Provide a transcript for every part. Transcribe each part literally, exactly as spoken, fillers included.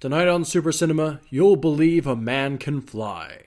Tonight on Super Cinema, you'll believe a man can fly.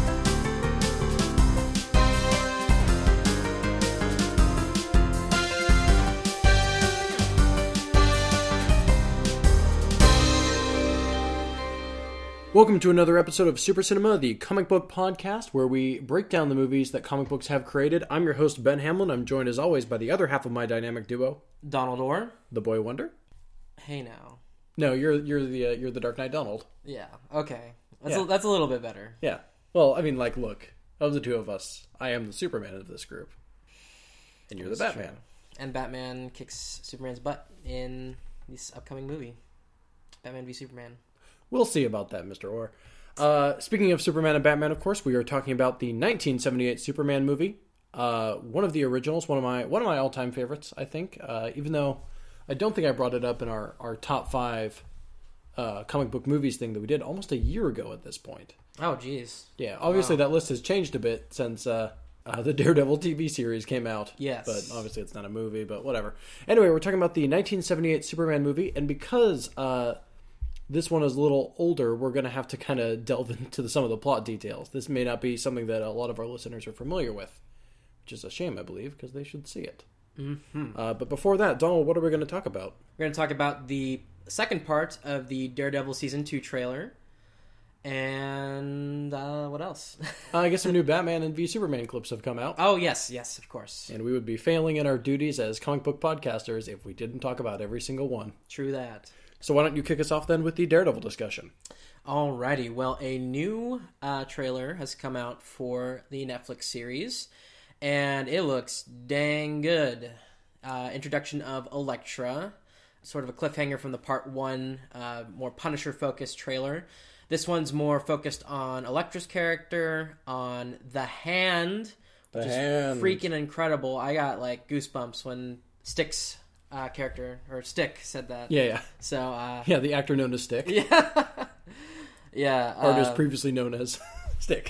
Welcome to another episode of Super Cinema, the comic book podcast, where we break down the movies that comic books have created. I'm your host, Ben Hamlin. I'm joined, as always, by the other half of my dynamic duo, Donald Orr. The Boy Wonder. Hey now. No, you're you're the uh, you're the Dark Knight Donald. Yeah. Okay. That's Yeah. a, that's a little bit better. Yeah. Well, I mean, like, look, of the two of us, I am the Superman of this group, and you're the That's Batman. true. And Batman kicks Superman's butt in this upcoming movie, Batman v Superman. We'll see about that, Mister Orr. Uh, speaking of Superman and Batman, of course, we are talking about the nineteen seventy-eight Superman movie. Uh, one of the originals, one of my one of my all-time favorites, I think. Uh, even though I don't think I brought it up in our, our top five uh, comic book movies thing that we did almost a year ago at this point. Oh, jeez. Yeah, obviously Wow. that list has changed a bit since uh, uh, the Daredevil T V series came out. Yes. But obviously it's not a movie, but whatever. Anyway, we're talking about the nineteen seventy-eight Superman movie, and because uh, this one is a little older, we're going to have to kind of delve into the, some of the plot details. This may not be something that a lot of our listeners are familiar with, which is a shame, I believe, because they should see it. Mm-hmm. Uh, but before that, Donald, what are we going to talk about? We're going to talk about the second part of the Daredevil Season two trailer. And uh, what else? Uh, I guess some new Batman and v Superman clips have come out. Oh, yes, yes, of course. And we would be failing in our duties as comic book podcasters if we didn't talk about every single one. True that. So why don't you kick us off then with the Daredevil discussion? Alrighty, well, a new uh, trailer has come out for the Netflix series, and it looks dang good. Uh, introduction of Elektra, sort of a cliffhanger from the part one, uh, more Punisher-focused trailer. This one's more focused on Elektra's character, on the Hand, The which Hand. is freaking incredible. I got, like, goosebumps when Styx uh, character, or Stick, said that. Yeah, yeah. So, uh... Yeah, the actor known as Stick. yeah. yeah. Artist uh, previously known as Stick.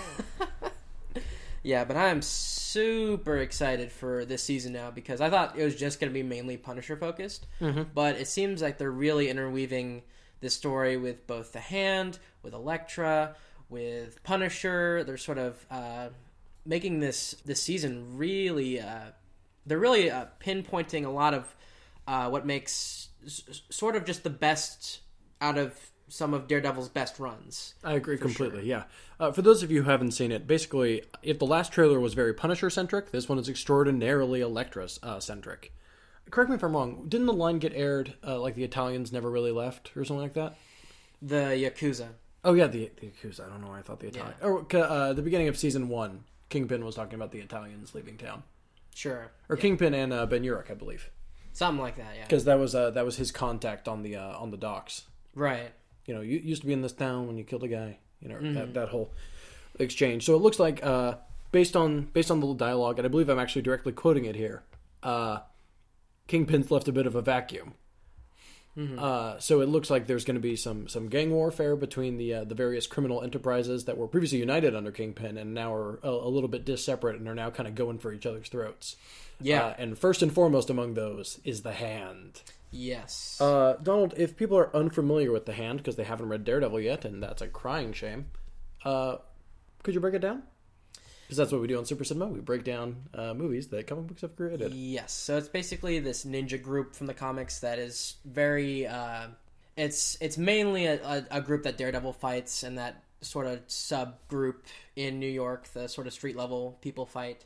Yeah, but I'm super excited for this season now because I thought it was just going to be mainly Punisher focused, Mm-hmm. but it seems like they're really interweaving this story with both the Hand, with Elektra, with Punisher. They're sort of uh, making this this season really. Uh, they're really uh, pinpointing a lot of uh, what makes s- sort of just the best out of some of Daredevil's best runs. I agree For completely, sure. yeah. Uh, for those of you who haven't seen it, basically, if the last trailer was very Punisher-centric, this one is extraordinarily Elektra-centric. Correct me if I'm wrong, didn't the line get aired, uh, like the Italians never really left, or something like that? The Yakuza. Oh yeah, the, the Yakuza, I don't know why I thought the Italian... Yeah. Or, uh, the beginning of season one, Kingpin was talking about the Italians leaving town. Sure. Or Yeah. Kingpin and uh, Ben Urich, I believe. Something like that, yeah. Because that was uh, that was his contact on the uh, on the docks. Right. You know, you used to be in this town when you killed a guy. You know, Mm-hmm. that, that whole exchange. So it looks like, uh, based on based on the dialogue, and I believe I'm actually directly quoting it here, uh, Kingpin's left a bit of a vacuum. Mm-hmm. Uh, so it looks like there's going to be some, some gang warfare between the uh, the various criminal enterprises that were previously united under Kingpin and now are a, a little bit disseparate and are now kind of going for each other's throats. Yeah. Uh, and first and foremost among those is the Hand. Yes. Uh, Donald, if people are unfamiliar with the Hand because they haven't read Daredevil yet, and that's a crying shame, uh, could you break it down? Because that's what we do on Super Cinema. We break down uh, movies that comic books have created. Yes. So it's basically this ninja group from the comics that is very. Uh, it's it's mainly a, a, a group that Daredevil fights, and that sort of subgroup in New York, the sort of street level people fight,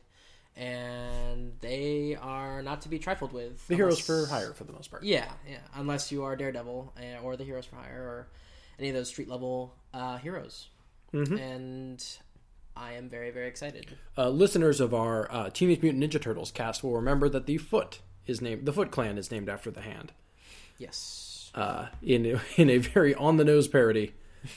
and they are not to be trifled with. The heroes unless- for hire, for the most part. Yeah, yeah. Unless you are Daredevil uh, or the Heroes for Hire or any of those street level uh, heroes, Mm-hmm. and I am very very excited. Uh, listeners of our uh, Teenage Mutant Ninja Turtles cast will remember that the Foot is named. The Foot Clan is named after the Hand. Yes. Uh, in in a very on the nose parody.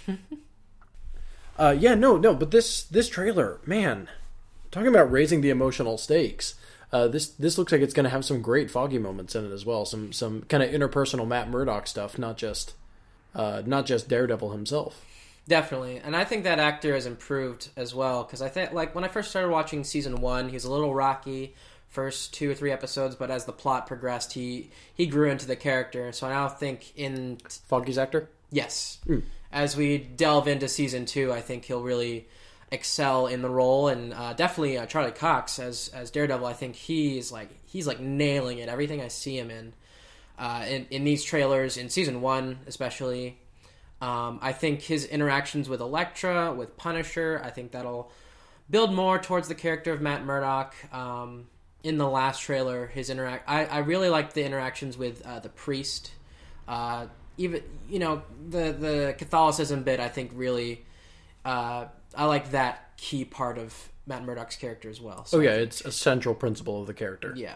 uh, yeah, no, no, but this this trailer, man, talking about raising the emotional stakes. Uh, this this looks like it's going to have some great Foggy moments in it as well. Some some kind of interpersonal Matt Murdock stuff, not just uh, not just Daredevil himself. Definitely, and I think that actor has improved as well, because I think, like, when I first started watching season one, he was a little rocky first two or three episodes, but as the plot progressed, he he grew into the character. So I now think in Foggy's actor? Yes. Mm. As we delve into season two, I think he'll really excel in the role, and uh, definitely uh, Charlie Cox as as Daredevil. I think he's like he's like nailing it. Everything I see him in, uh, in in these trailers, in season one especially. Um, I think his interactions with Elektra, with Punisher, I think that'll build more towards the character of Matt Murdock. Um, in the last trailer, his interact, I, I really liked the interactions with uh, the priest. Uh, even you know the the Catholicism bit, I think really. Uh, I like that key part of Matt Murdock's character as well. So oh yeah, it's a central principle of the character. Yeah.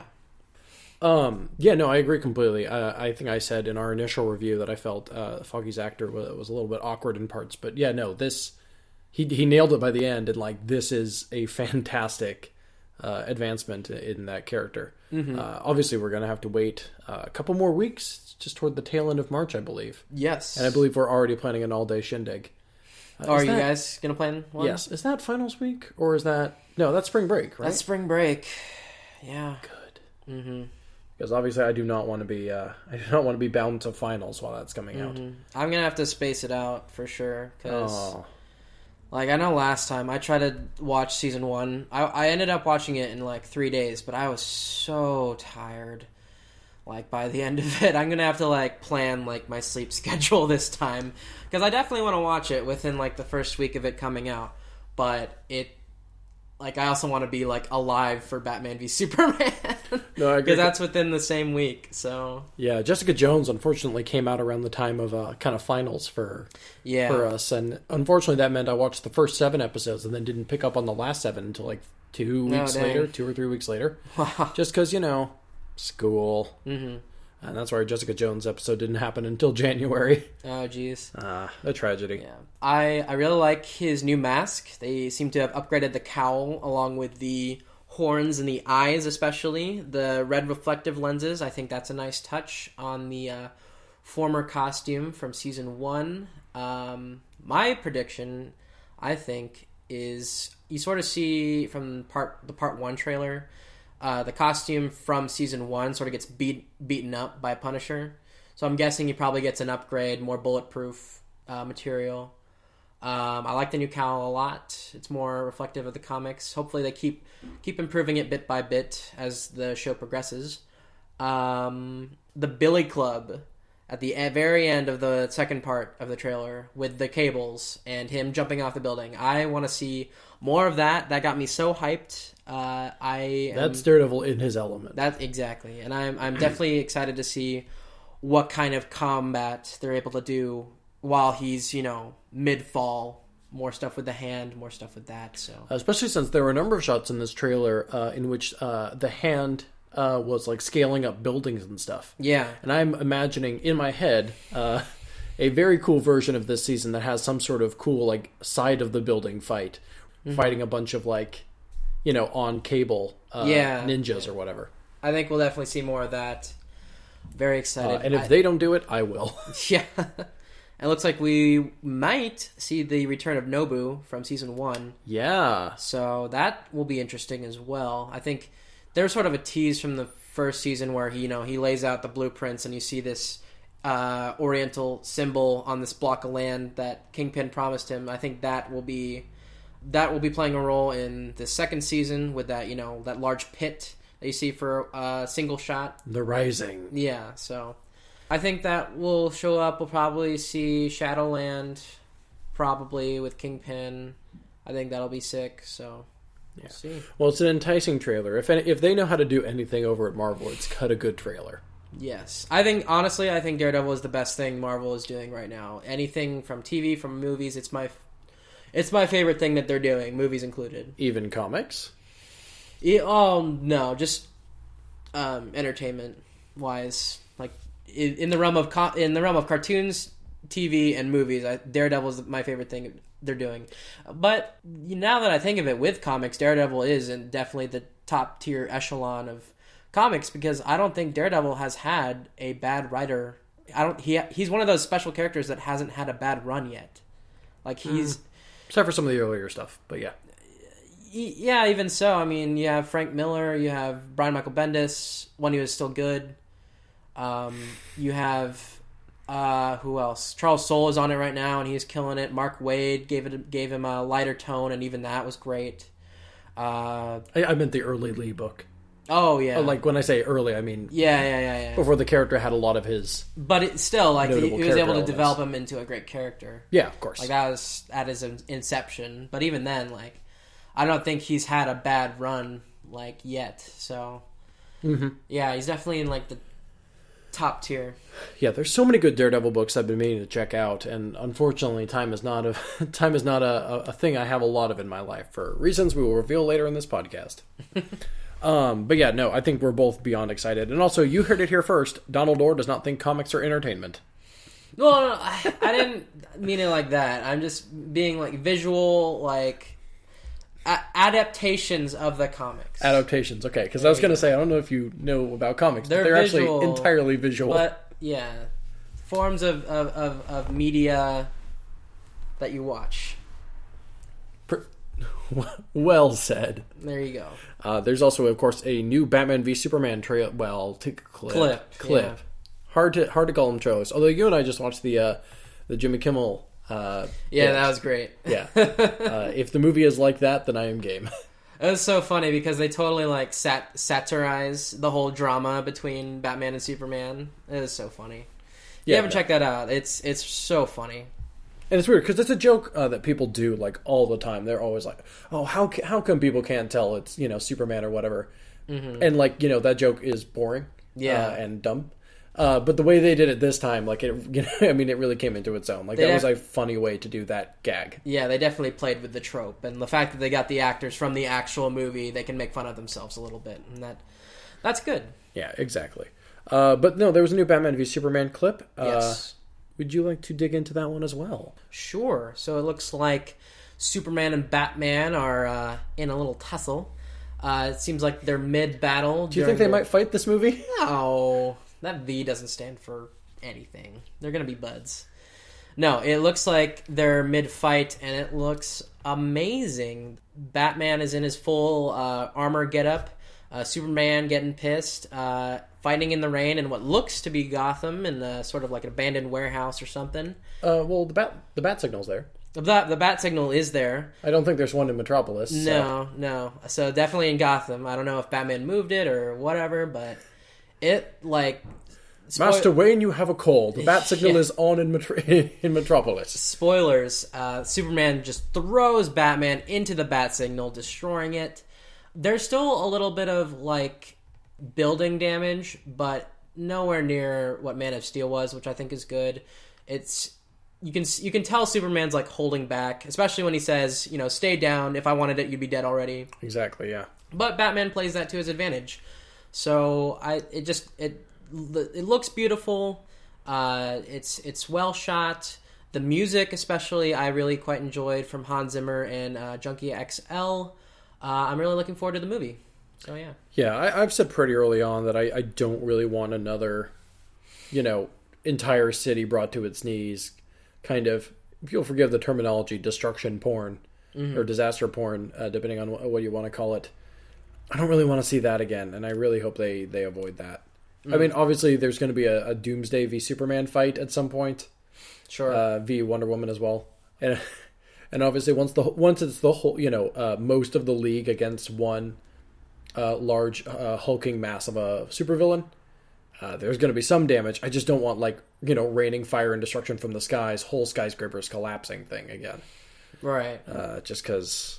Um, yeah, no, I agree completely. Uh, I think I said in our initial review that I felt uh, Foggy's actor was, was a little bit awkward in parts, but yeah, no, this he he nailed it by the end, and like this is a fantastic uh, advancement in that character. Mm-hmm. Uh, obviously, we're going to have to wait uh, a couple more weeks, just toward the tail end of March, I believe. Yes, and I believe we're already planning an all-day shindig. Uh, Are you that, guys gonna plan one? Yes. Is that finals week or is that no? That's spring break, right? That's spring break. Yeah. Good. Mm-hmm. Because obviously, I do not want to be. Uh, I do not want to be bound to finals while that's coming mm-hmm. out. I'm gonna have to space it out for sure. Because, oh. like, I know last time I tried to watch season one. I I ended up watching it in like three days, but I was so tired. Like, by the end of it, I'm going to have to, like, plan, like, my sleep schedule this time. Because I definitely want to watch it within, like, the first week of it coming out. But it, like, I also want to be, like, alive for Batman v Superman. No, I agree. Because that's within the same week, so. Yeah, Jessica Jones, unfortunately, came out around the time of uh, kind of finals for, yeah. for us. And unfortunately, that meant I watched the first seven episodes and then didn't pick up on the last seven until, like, two weeks oh, later, two or three weeks later. Wow. Just because, you know... School, mm-hmm. and that's why Jessica Jones episode didn't happen until January. Oh, jeez, ah, a tragedy. Yeah, I I really like his new mask. They seem to have upgraded the cowl along with the horns and the eyes, especially the red reflective lenses. I think that's a nice touch on the uh, former costume from season one. Um, my prediction, I think, is you sort of see from part the part one trailer. Uh, the costume from season one sort of gets beat beaten up by Punisher, so I'm guessing he probably gets an upgrade, more bulletproof uh, material. Um, I like the new cowl a lot. It's more reflective of the comics. Hopefully, they keep keep improving it bit by bit as the show progresses. Um, the Billy Club at the very end of the second part of the trailer with the cables and him jumping off the building. I want to see more of that. That got me so hyped. Uh, I am, That's Daredevil in his element. That exactly, and I'm I'm definitely excited to see what kind of combat they're able to do while he's, you know, mid fall. More stuff with the hand, more stuff with that. So especially since there were a number of shots in this trailer uh, in which uh, the hand uh, was like scaling up buildings and stuff. Yeah, and I'm imagining in my head uh, a very cool version of this season that has some sort of cool like side of the building fight, mm-hmm. fighting a bunch of like. You know, on cable uh, yeah. ninjas or whatever. I think we'll definitely see more of that. Very excited. Uh, and if I, they don't do it, I will. Yeah. It looks like we might see the return of Nobu from season one. Yeah. So that will be interesting as well. I think there's sort of a tease from the first season where he, you know, he lays out the blueprints and you see this uh, oriental symbol on this block of land that Kingpin promised him. I think that will be... That will be playing a role in the second season with that, you know, that large pit that you see for a single shot. The Rising. Yeah, so I think that will show up. We'll probably see Shadowland, probably with Kingpin. I think that'll be sick, so we'll yeah. see. Well, it's an enticing trailer. If if they know how to do anything over at Marvel, it's cut a good trailer. Yes. I think, honestly, I think Daredevil is the best thing Marvel is doing right now. Anything from T V, from movies, it's my... It's my favorite thing that they're doing, movies included. Even comics? Yeah, oh, no, just um, entertainment-wise. Like, in, in the realm of co- in the realm of cartoons, T V, and movies, I, Daredevil is my favorite thing they're doing. But now that I think of it, with comics, Daredevil is in definitely the top-tier echelon of comics, because I don't think Daredevil has had a bad writer. I don't. He He's one of those special characters that hasn't had a bad run yet. Like, he's... Mm. Except for some of the earlier stuff, but yeah. Yeah, even so. I mean, you have Frank Miller, you have Brian Michael Bendis, when he was still good. Um, you have Uh, who else? Charles Soule is on it right now, and he's killing it. Mark Waid gave it gave him a lighter tone, and even that was great. Uh, I, I meant the early Lee book. oh yeah, Oh, like when I say early, I mean yeah, yeah, yeah, yeah. before the character had a lot of his. But it still, like, he, Notable he was able character to elements. develop him into a great character. Yeah, of course. Like, that was at his in- inception. But even then, like, I don't think he's had a bad run, like, yet. So, mm-hmm. yeah, he's definitely in, like, the top tier. Yeah, there's so many good Daredevil books I've been meaning to check out, and unfortunately, time is not a time is not a, a, a thing I have a lot of in my life for reasons we will reveal later in this podcast. um, but yeah, no, I think we're both beyond excited, and also you heard it here first. Donald Orr does not think comics are entertainment. Well, no, no, I, I didn't mean it like that. I'm just being like visual, like a- adaptations of the comics. Adaptations, okay? Because I was going to say I don't know if you know about comics, They're but they're visual, actually entirely visual. But yeah, forms of, of, of, of media that you watch. Well said. There you go. Uh, there's also, of course, a new Batman v Superman trail. Well, t- clip, Clip, clip. yeah. Hard to hard to call them trailers. Although you and I just watched the uh, the Jimmy Kimmel. Uh, Yeah, bit. that was great. Yeah. Uh, if the movie is like that, then I am game. It was so funny because they totally like sat- satirize the whole drama between Batman and Superman. It was so funny. If you Yeah, haven't yeah. checked that out, it's it's so funny. And it's weird because it's a joke uh, that people do like all the time. They're always like, "Oh, how ca- how come people can't tell it's you know Superman or whatever?" Mm-hmm. And like you know that joke is boring, Yeah. uh, and dumb. Uh, but the way they did it this time, like it, you know, I mean, it really came into its own. Like They that was def- a funny way to do that gag. Yeah, they definitely played with the trope, and the fact that they got the actors from the actual movie, they can make fun of themselves a little bit, and that that's good. Yeah, exactly. Uh, but no, there was a new Batman v Superman clip. Uh, Yes. Would you like to dig into that one as well? Sure. So it looks like Superman and Batman are uh, in a little tussle. Uh, it seems like they're mid-battle. Do you think they might fight this movie? No, that V doesn't stand for anything. They're gonna be buds. No, it looks like they're mid-fight, and it looks amazing. Batman is in his full uh, armor getup. Uh, Superman getting pissed, uh, fighting in the rain in what looks to be Gotham, in a, sort of like an abandoned warehouse or something. Uh, well, the bat the bat signal's there. The, the bat signal is there. I don't think there's one in Metropolis. so- No, no. So definitely in Gotham. I don't know if Batman moved it or whatever, but it like spoil- Master Wayne, you have a call. The bat signal Yeah. is on in, Metro- in Metropolis. spoilers. Uh, Superman just throws Batman into the bat signal, destroying it. There's still a little bit of like building damage, but nowhere near what Man of Steel was, which I think is good. It's you can you can tell Superman's like holding back, especially when he says, you know, stay down. If I wanted it, you'd be dead already. Exactly, yeah. But Batman plays that to his advantage. So I it just it it looks beautiful. Uh, it's it's well shot. The music, especially, I really quite enjoyed from Hans Zimmer and uh, Junkie X L. Uh, I'm really looking forward to the movie. So yeah, Yeah, I, I've said pretty early on that I, I don't really want another, you know, entire city brought to its knees, kind of, if you'll forgive the terminology, destruction porn, mm-hmm. or disaster porn, uh, depending on what, what you want to call it. I don't really want to see that again, and I really hope they, they avoid that. Mm. I mean, obviously, there's going to be a, a Doomsday v Superman fight at some point. sure. Uh, v Wonder Woman as well. And and obviously, once the once it's the whole, you know, uh, most of the league against one uh, large uh, hulking mass of a supervillain, uh, there's going to be some damage. I just don't want, like, you know, raining fire and destruction from the skies, whole skyscrapers collapsing thing again. Right. Uh, just because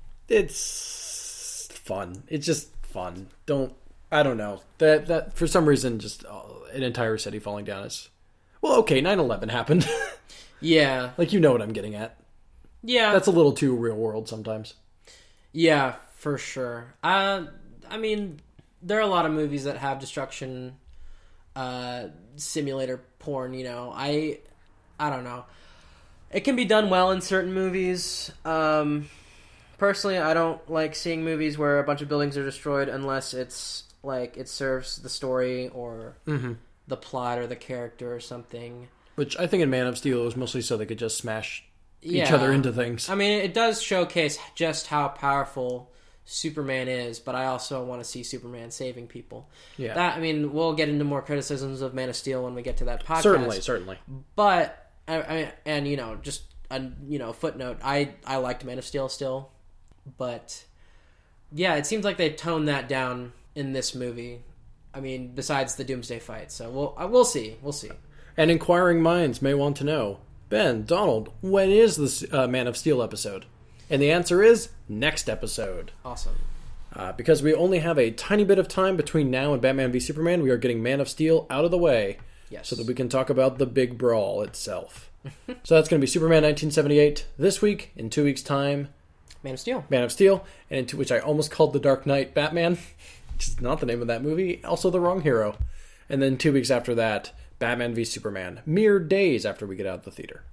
it's fun. It's just fun. Don't I don't know that that for some reason just uh, an entire city falling down is well. Okay, nine eleven happened. Yeah. Like, you know what I'm getting at. Yeah. That's a little too real world sometimes. Yeah, for sure. Uh, I mean, there are a lot of movies that have destruction uh, simulator porn, you know. I I don't know. It can be done well in certain movies. Um, personally, I don't like seeing movies where a bunch of buildings are destroyed unless it's like it serves the story or Mm-hmm. the plot or the character or something. Which I think in Man of Steel it was mostly so they could just smash each Yeah. other into things. I mean, it does showcase just how powerful Superman is, but I also want to see Superman saving people. Yeah. That I mean, we'll get into more criticisms of Man of Steel when we get to that podcast. Certainly, certainly. But I, I and you know, just a you know footnote. I I liked Man of Steel still, but yeah, it seems like they toned that down in this movie. I mean, besides the Doomsday fight. So we'll uh, we'll see, we'll see. And inquiring minds may want to know, Ben, Donald, when is this uh, Man of Steel episode? And the answer is next episode. Awesome. Uh, because we only have a tiny bit of time between now and Batman v Superman, we are getting Man of Steel out of the way. Yes. So that we can talk about the big brawl itself. So that's going to be Superman nineteen seventy-eight this week. In two weeks' time, Man of Steel. Man of Steel. And into which I almost called The Dark Knight Batman, which is not the name of that movie. Also the wrong hero. And then two weeks after that, Batman v Superman. Mere days after we get out of the theater.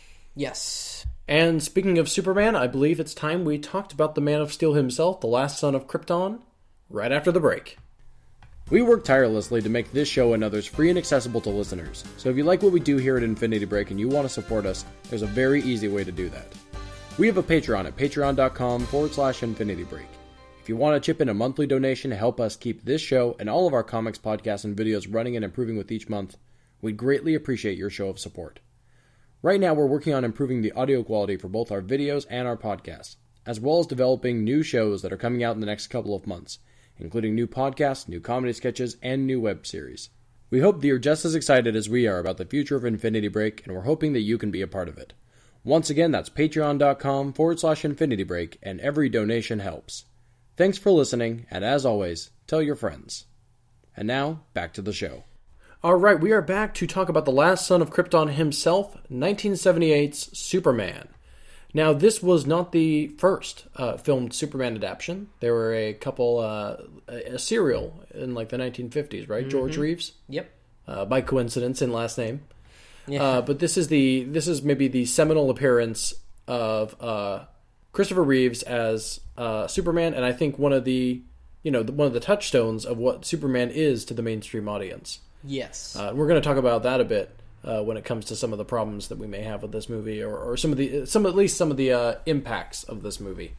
Yes. And speaking of Superman, I believe it's time we talked about the Man of Steel himself, the last son of Krypton, right after the break. We work tirelessly to make this show and others free and accessible to listeners. So if you like what we do here at Infinity Break and you want to support us, there's a very easy way to do that. We have a Patreon at patreon.com forward slash Infinity Break. If you want to chip in a monthly donation to help us keep this show and all of our comics, podcasts, and videos running and improving with each month, we'd greatly appreciate your show of support. Right now, we're working on improving the audio quality for both our videos and our podcasts, as well as developing new shows that are coming out in the next couple of months, including new podcasts, new comedy sketches, and new web series. We hope that you're just as excited as we are about the future of Infinity Break, and we're hoping that you can be a part of it. Once again, that's patreon.com forward slash Infinity Break, and every donation helps. Thanks for listening, and as always, tell your friends. And now, back to the show. All right, we are back to talk about the last son of Krypton himself, nineteen seventy-eight's Superman. Now, this was not the first uh, filmed Superman adaptation. There were a couple, uh, a serial in like the nineteen fifties, right? Mm-hmm. George Reeves. Yep. Uh, by coincidence in last name. Yeah. Uh, but this is the this is maybe the seminal appearance of uh, Christopher Reeves as uh, Superman, and I think one of the you know the, one of the touchstones of what Superman is to the mainstream audience. Yes. Uh, we're going to talk about that a bit uh, when it comes to some of the problems that we may have with this movie, or, or some of the some at least some of the uh, impacts of this movie.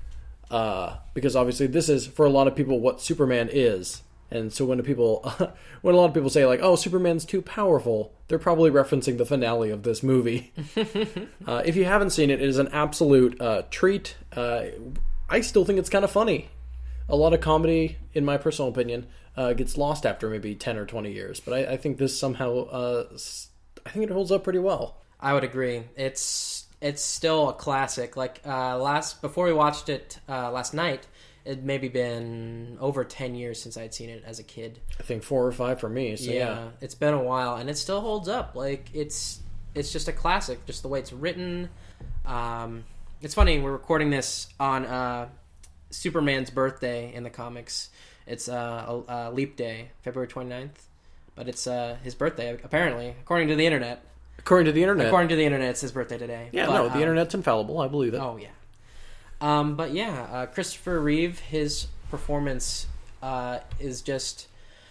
Uh, because obviously this is for a lot of people what Superman is, and so when people when a lot of people say like, "Oh, Superman's too powerful," they're probably referencing the finale of this movie. uh, if you haven't seen it, it is an absolute uh, treat. Uh, I still think it's kind of funny. A lot of comedy, in my personal opinion, uh, gets lost after maybe ten or twenty years. But I, I think this somehow, uh, I think it holds up pretty well. I would agree. It's it's still a classic. Like uh, last before we watched it uh, last night, it maybe been over ten years since I'd seen it as a kid. I think four or five for me. So yeah, yeah, it's been a while, and it still holds up. Like it's it's just a classic, just the way it's written. Um, it's funny, we're recording this on uh, Superman's birthday in the comics. It's uh, a, a leap day, February twenty-ninth, but it's uh, his birthday apparently, according to the internet. According to the internet, according to the internet, it's his birthday today. Yeah, but, no, the um, internet's infallible. I believe it. Oh yeah. Um, but yeah, uh, Christopher Reeve, his performance uh, is just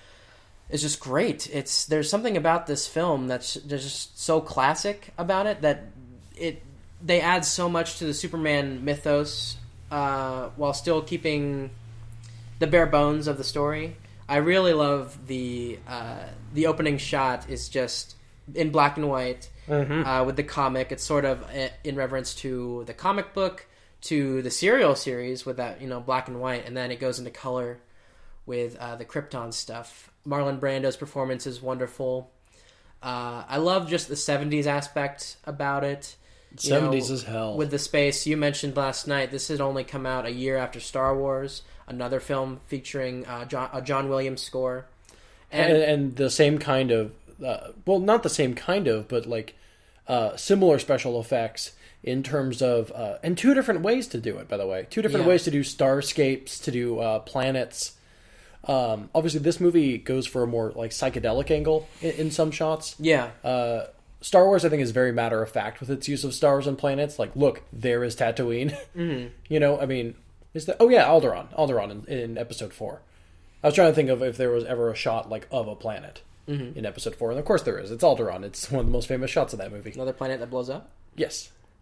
is just great. It's there's something about this film that's just so classic about it that it they add so much to the Superman mythos uh, while still keeping the bare bones of the story. I really love the uh, the opening shot is just in black and white mm-hmm. uh, with the comic. It's sort of in reference to the comic book, to the serial series with that, you know, black and white, and then it goes into color with uh, the Krypton stuff. Marlon Brando's performance is wonderful. Uh, I love just the seventies aspect about it. You seventies know, is hell. With the space, you mentioned last night, this had only come out a year after Star Wars, another film featuring uh, John, a John Williams score. And, and, and the same kind of, uh, well, not the same kind of, but like uh, similar special effects in terms of, uh, and two different ways to do it, by the way. Two different yeah. ways to do starscapes, to do uh, planets. Um, obviously, this movie goes for a more like psychedelic angle in, in some shots. Yeah. Uh, Star Wars, I think, is very matter of fact with its use of stars and planets. Like, look, there is Tatooine. Mm-hmm. You know, I mean, is that? Oh yeah, Alderaan, Alderaan in, in Episode Four. I was trying to think of if there was ever a shot like of a planet mm-hmm. in Episode Four, and of course there is. It's Alderaan. It's one of the most famous shots of that movie. Another planet that blows up. Yes.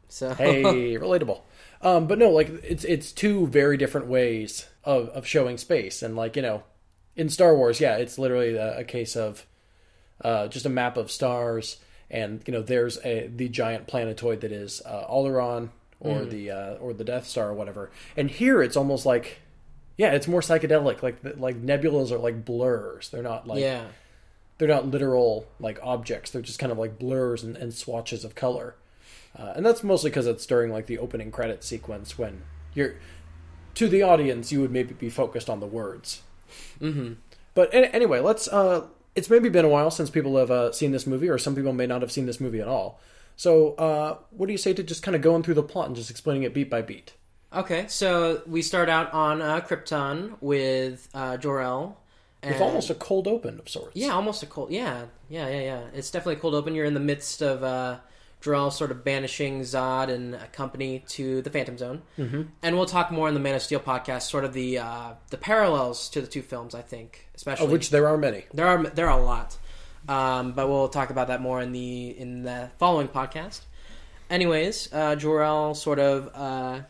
So Hey, relatable. Um, but no, like it's it's two very different ways of, of showing space, and like you know, in Star Wars, yeah, it's literally a, a case of uh, just a map of stars, and you know, there's a the giant planetoid that is uh, Alderaan or mm. the uh, or the Death Star or whatever. And here, it's almost like, yeah, it's more psychedelic. Like like nebulas are like blurs. They're not like yeah. they're not literal like objects. They're just kind of like blurs and, and swatches of color. Uh, and that's mostly because it's during like the opening credit sequence when you're to the audience, you would maybe be focused on the words. Mm-hmm. But a- anyway, let's. Uh, it's maybe been a while since people have uh, seen this movie, or some people may not have seen this movie at all. So, uh, what do you say to just kind of going through the plot and just explaining it beat by beat? Okay, so we start out on uh, Krypton with uh, Jor-El. And... With almost a cold open of sorts. Yeah, almost a cold. Yeah, yeah, yeah, yeah. It's definitely a cold open. You're in the midst of. Uh, Jor-El sort of banishing Zod and company to the Phantom Zone. Mm-hmm. And we'll talk more in the Man of Steel podcast, sort of the uh, the parallels to the two films, I think. Especially. Of which there are many. There are there are a lot. Um, but we'll talk about that more in the in the following podcast. Anyways, uh, Jor-El sort of... Uh,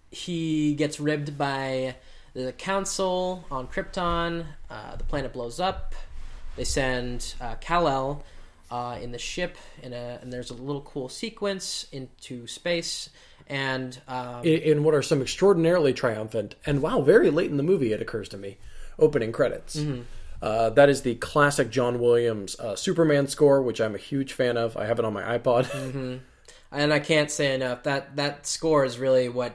he gets ribbed by the Council on Krypton. Uh, the planet blows up. They send uh, Kal-El... Uh, in the ship, in a, and there's a little cool sequence into space, and um, in, in what are some extraordinarily triumphant and wow, very late in the movie, it occurs to me, opening credits. Mm-hmm. Uh, that is the classic John Williams uh, Superman score, which I'm a huge fan of. I have it on my iPod. Mm-hmm. And I can't say enough that that score is really what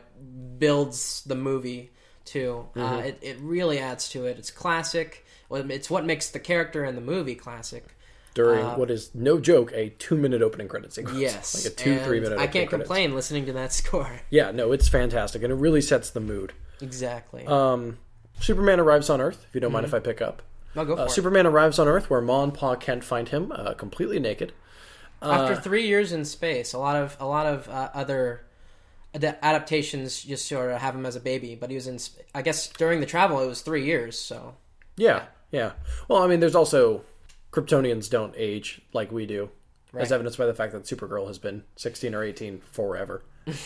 builds the movie too. Mm-hmm. Uh, it it really adds to it. It's classic. It's what makes the character in the movie classic. During uh, what is, no joke, a two-minute opening credit sequence. Yes. Like a two, and three-minute I can't credits. complain listening to that score. Yeah, no, it's fantastic, and it really sets the mood. Exactly. Um, Superman arrives on Earth, if you don't mm-hmm. mind if I pick up. I'll go for uh, it. Superman arrives on Earth, where Ma and Pa Kent find him uh, completely naked. After uh, three years in space, a lot of a lot of uh, other ad- adaptations just sort of have him as a baby, but he was in, I guess during the travel it was three years, so... Yeah, yeah. Well, I mean, there's also... Kryptonians don't age like we do, right. As evidenced by the fact that Supergirl has been sixteen or eighteen forever.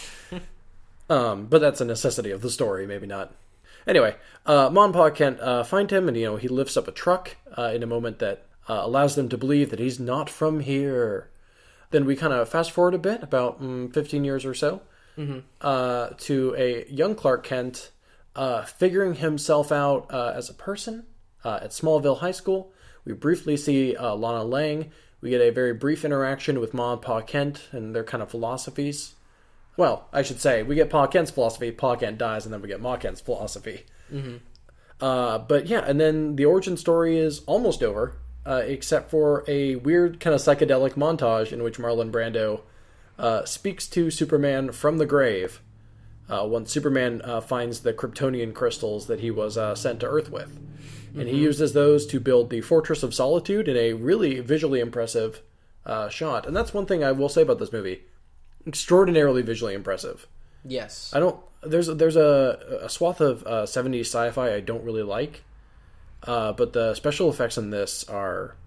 um, but that's a necessity of the story, maybe not. Anyway, uh, Ma and Pa Kent uh, find him, and you know he lifts up a truck uh, in a moment that uh, allows them to believe that he's not from here. Then we kind of fast forward a bit, about mm, fifteen years or so, mm-hmm. uh, to a young Clark Kent uh, figuring himself out uh, as a person uh, at Smallville High School. We briefly see uh, Lana Lang. We get a very brief interaction with Ma and Pa Kent and their kind of philosophies. Well, I should say, we get Pa Kent's philosophy, Pa Kent dies, and then we get Ma Kent's philosophy. Mm-hmm. Uh, but yeah, and then the origin story is almost over, uh, except for a weird kind of psychedelic montage in which Marlon Brando uh, speaks to Superman from the grave uh, once Superman uh, finds the Kryptonian crystals that he was uh, sent to Earth with. And he uses those to build the Fortress of Solitude in a really visually impressive uh, shot. And that's one thing I will say about this movie. Extraordinarily visually impressive. Yes. I don't... There's, there's a, a swath of uh, seventies sci-fi I don't really like. Uh, but the special effects in this are...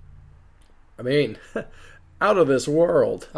I mean, out of this world.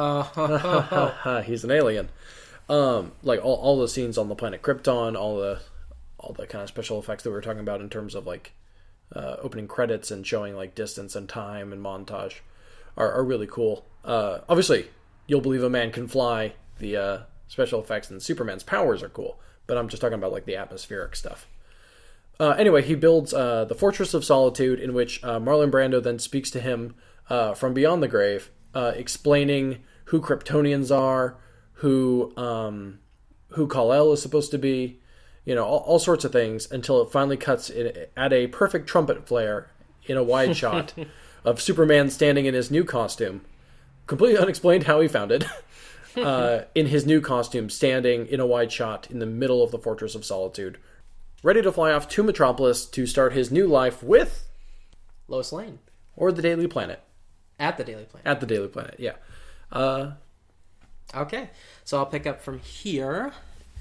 Uh, He's an alien. Um, like, all, all the scenes on the planet Krypton, all the, all the kind of special effects that we were talking about in terms of, like... Uh, opening credits and showing like distance and time and montage are, are really cool. Uh, obviously, You'll Believe a Man Can Fly, the uh, special effects and Superman's powers are cool, but I'm just talking about like the atmospheric stuff. Uh, anyway, he builds uh, the Fortress of Solitude, in which uh, Marlon Brando then speaks to him uh, from beyond the grave, uh, explaining who Kryptonians are, who um, who Kal-El is supposed to be. You know, all, all sorts of things until it finally cuts in, at a perfect trumpet flare in a wide shot of Superman standing in his new costume. Completely unexplained how he found it. uh, in his new costume, standing in a wide shot in the middle of the Fortress of Solitude. Ready to fly off to Metropolis to start his new life with... Lois Lane. Or the Daily Planet. At the Daily Planet. At the Daily Planet, yeah. Uh, okay, so I'll pick up from here.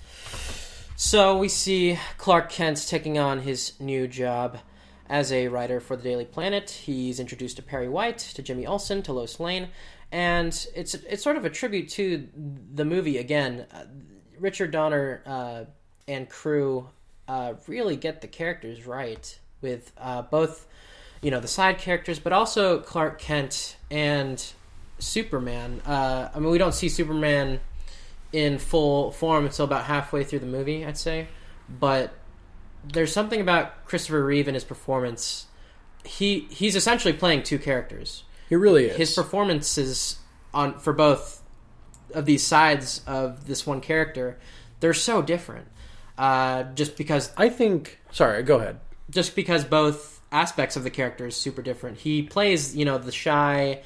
So we see Clark Kent taking on his new job as a writer for the Daily Planet. He's introduced to Perry White, to Jimmy Olsen, to Lois Lane, and it's it's sort of a tribute to the movie. Again, uh, Richard Donner uh, and crew uh, really get the characters right with uh, both, you know, the side characters, but also Clark Kent and Superman. Uh, I mean, we don't see Superman in full form until about halfway through the movie, I'd say, but there's something about Christopher Reeve and his performance. He he's essentially playing two characters. He really is. His performances on for both of these sides of this one character, they're so different. Uh, just because I think. Sorry, go ahead. Just because both aspects of the character is super different. He plays, you know, the shy,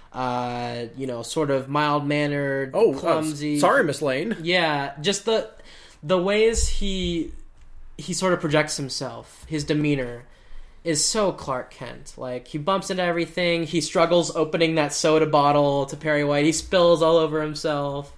uh, you know, sort of mild mannered, Oh, clumsy. Uh, sorry, Miss Lane. Yeah, just the the ways he he sort of projects himself, his demeanor is so Clark Kent. Like, he bumps into everything. He struggles opening that soda bottle to Perry White. He spills all over himself.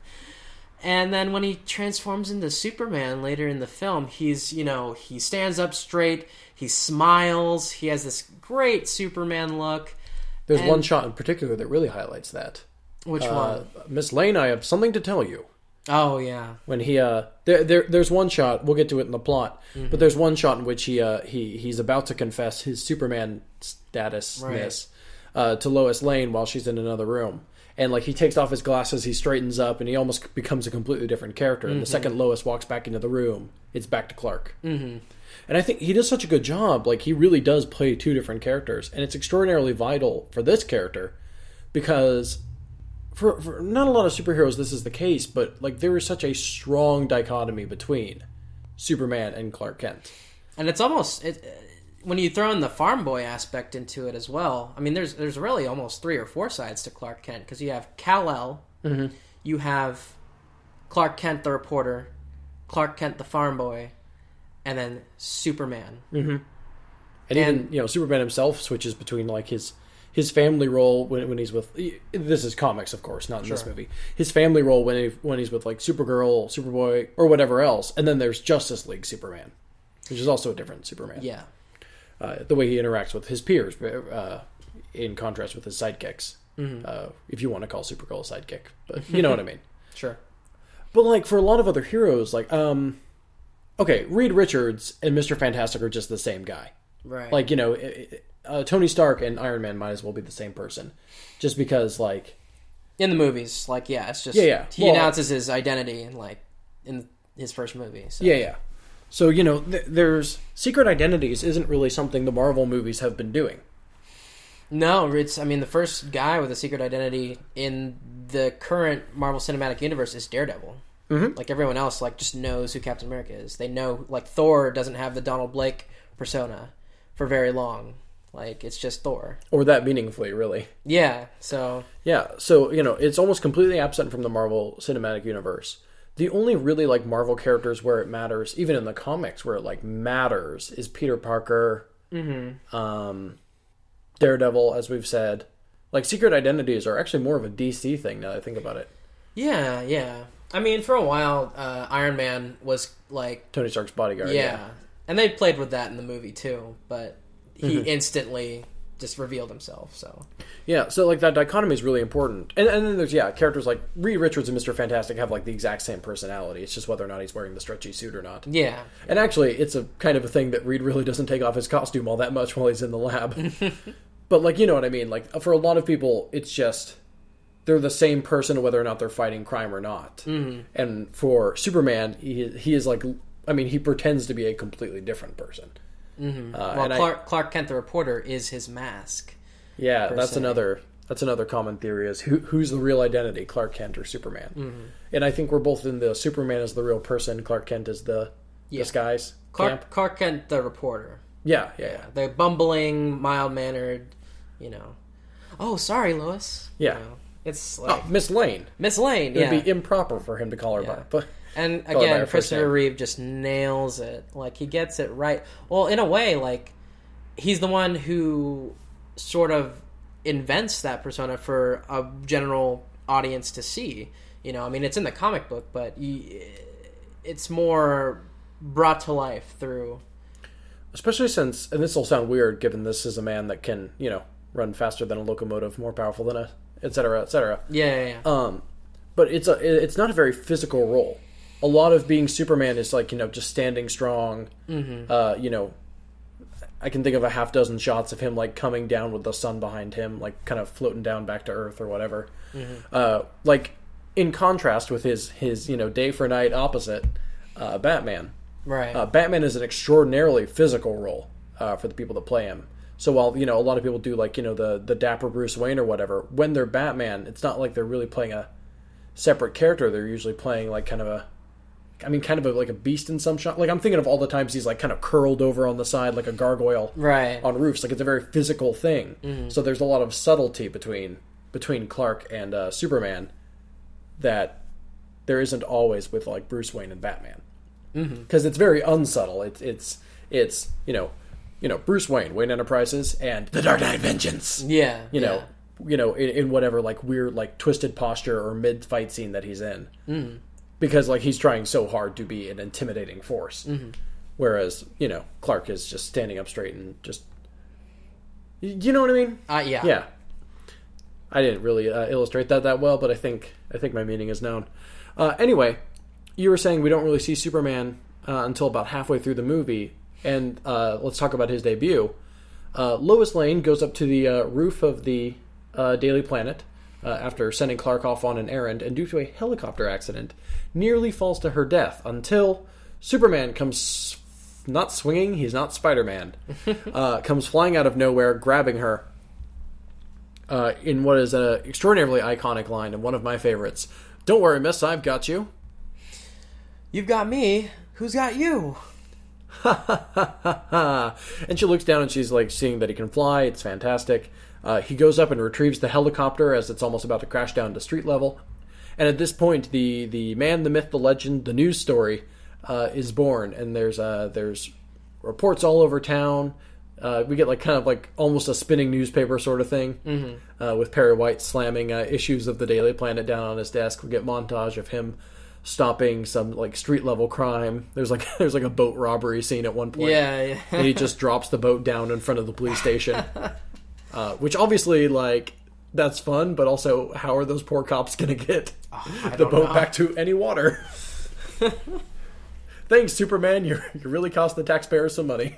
And then when he transforms into Superman later in the film, he's, you know, he stands up straight. He smiles. He has this great Superman look. There's and, one shot in particular that really highlights that. Which uh, one? Miss Lane, I have something to tell you. Oh, yeah. When he, uh, there, there, there's one shot, we'll get to it in the plot, mm-hmm. but there's one shot in which he, uh, he, he's about to confess his Superman statusness, right. uh, to Lois Lane while she's in another room. And, like, he takes off his glasses, he straightens up, and he almost becomes a completely different character. And mm-hmm. the second Lois walks back into the room, it's back to Clark. Mm-hmm. And I think he does such a good job. Like, he really does play two different characters. And it's extraordinarily vital for this character because for, for not a lot of superheroes this is the case, but, like, there is such a strong dichotomy between Superman and Clark Kent. And it's almost... It, when you throw in the farm boy aspect into it as well, I mean, there's there's really almost three or four sides to Clark Kent, because you have Kal-El, mm-hmm. you have Clark Kent the reporter, Clark Kent the farm boy, and then Superman. Mm-hmm. And, and even, you know, Superman himself switches between, like, his his family role when when he's with... This is comics, of course, not in sure. this movie. His family role when he, when he's with, like, Supergirl, Superboy, or whatever else. And then there's Justice League Superman, which is also a different Superman. Yeah. Uh, the way he interacts with his peers, uh, in contrast with his sidekicks. Mm-hmm. Uh, if you want to call Supergirl a sidekick. But you know what I mean. Sure. But, like, for a lot of other heroes, like, um... okay, Reed Richards and Mister Fantastic are just the same guy. Right. Like, you know, uh, Tony Stark and Iron Man might as well be the same person. Just because, like... In the movies, like, yeah, it's just... Yeah, yeah. He well, announces his identity, in, like, in his first movie. So. Yeah, yeah. So, you know, th- there's... Secret identities isn't really something the Marvel movies have been doing. No, it's... I mean, the first guy with a secret identity in the current Marvel Cinematic Universe is Daredevil. Mm-hmm. Like, everyone else, like, just knows who Captain America is. They know... Like, Thor doesn't have the Donald Blake persona for very long. Like, it's just Thor. Or that meaningfully, really. Yeah, so... Yeah, so, you know, it's almost completely absent from the Marvel Cinematic Universe. The only really, like, Marvel characters where it matters, even in the comics where it, like, matters, is Peter Parker, mm-hmm. um, Daredevil, as we've said. Like, secret identities are actually more of a D C thing now that I think about it. Yeah, yeah. I mean, for a while, uh, Iron Man was, like... Tony Stark's bodyguard, yeah. yeah. And they played with that in the movie, too, but he mm-hmm. instantly just revealed himself, so... Yeah, so, like, that dichotomy is really important. And, and then there's, yeah, characters like Reed Richards and Mister Fantastic have, like, the exact same personality. It's just whether or not he's wearing the stretchy suit or not. Yeah. And actually, it's a kind of a thing that Reed really doesn't take off his costume all that much while he's in the lab. But, like, you know what I mean? Like, for a lot of people, it's just... They're the same person whether or not they're fighting crime or not. Mm-hmm. And for Superman, he, he is, like... I mean, he pretends to be a completely different person. Mm-hmm. Uh, well, Clark, I, Clark Kent the reporter is his mask. Yeah, that's se. another that's another common theory is who who's the real identity, Clark Kent or Superman? Mm-hmm. And I think we're both in the Superman is the real person, Clark Kent is the yeah. disguise. Clark, camp. Clark Kent the reporter. Yeah, yeah, yeah. The bumbling, mild-mannered, you know. Oh, sorry, Lois. Yeah. You know, it's like... Oh, Miss Lane. Miss Lane, It yeah. would be improper for him to call her Yeah. by but And call her by again, her first Christopher name. Reeve just nails it. Like, he gets it right. Well, in a way, like, he's the one who sort of invents that persona for a general audience to see. You know, I mean, it's in the comic book, but you, it's more brought to life through... Especially since, and this will sound weird given this is a man that can, you know, run faster than a locomotive, more powerful than a et cetera, et cetera. Yeah, yeah, yeah. Um, but it's a it's not a very physical role. A lot of being Superman is like, you know, just standing strong. Mm-hmm. Uh, you know, I can think of a half dozen shots of him like coming down with the sun behind him, like kind of floating down back to Earth or whatever. Mm-hmm. Uh, like in contrast with his his you know day for night opposite, uh, Batman. Right. Uh, Batman is an extraordinarily physical role uh, for the people that play him. So while you know a lot of people do like you know the the dapper Bruce Wayne or whatever, when they're Batman, it's not like they're really playing a separate character. They're usually playing like kind of a I mean, kind of a, like a beast in some shot. Like, I'm thinking of all the times he's, like, kind of curled over on the side like a gargoyle right. on roofs. Like, it's a very physical thing. Mm-hmm. So there's a lot of subtlety between between Clark and uh, Superman that there isn't always with, like, Bruce Wayne and Batman. Because mm-hmm. it's very unsubtle. It's, it's, it's you know, you know, Bruce Wayne, Wayne Enterprises, and The Dark Knight Vengeance. Yeah. You yeah. know, you know, in, in whatever, like, weird, like, twisted posture or mid-fight scene that he's in. Mm-hmm. Because, like, he's trying so hard to be an intimidating force. Mm-hmm. Whereas, you know, Clark is just standing up straight and just... You know what I mean? Uh, yeah. Yeah. I didn't really uh, illustrate that that well, but I think I think my meaning is known. Uh, anyway, you were saying we don't really see Superman uh, until about halfway through the movie. And uh, let's talk about his debut. Uh, Lois Lane goes up to the uh, roof of the uh, Daily Planet uh, after sending Clark off on an errand, and due to a helicopter accident, nearly falls to her death until Superman comes, not swinging, he's not Spider-Man, uh, comes flying out of nowhere, grabbing her uh, in what is an extraordinarily iconic line and one of my favorites. "Don't worry, miss, I've got you." "You've got me. Who's got you?" And she looks down and she's like seeing that he can fly. It's fantastic. Uh, he goes up and retrieves the helicopter as it's almost about to crash down to street level. And at this point, the, the man, the myth, the legend, the news story uh, is born. And there's uh, there's reports all over town. Uh, we get like kind of like almost a spinning newspaper sort of thing, mm-hmm. uh, with Perry White slamming uh, issues of the Daily Planet down on his desk. We get montage of him stopping some like street level crime. There's like there's like a boat robbery scene at one point. Yeah, yeah. And he just drops the boat down in front of the police station, uh, which obviously like that's fun, but also how are those poor cops going to get oh, the boat know. back to any water? Thanks, Superman. You you really cost the taxpayers some money.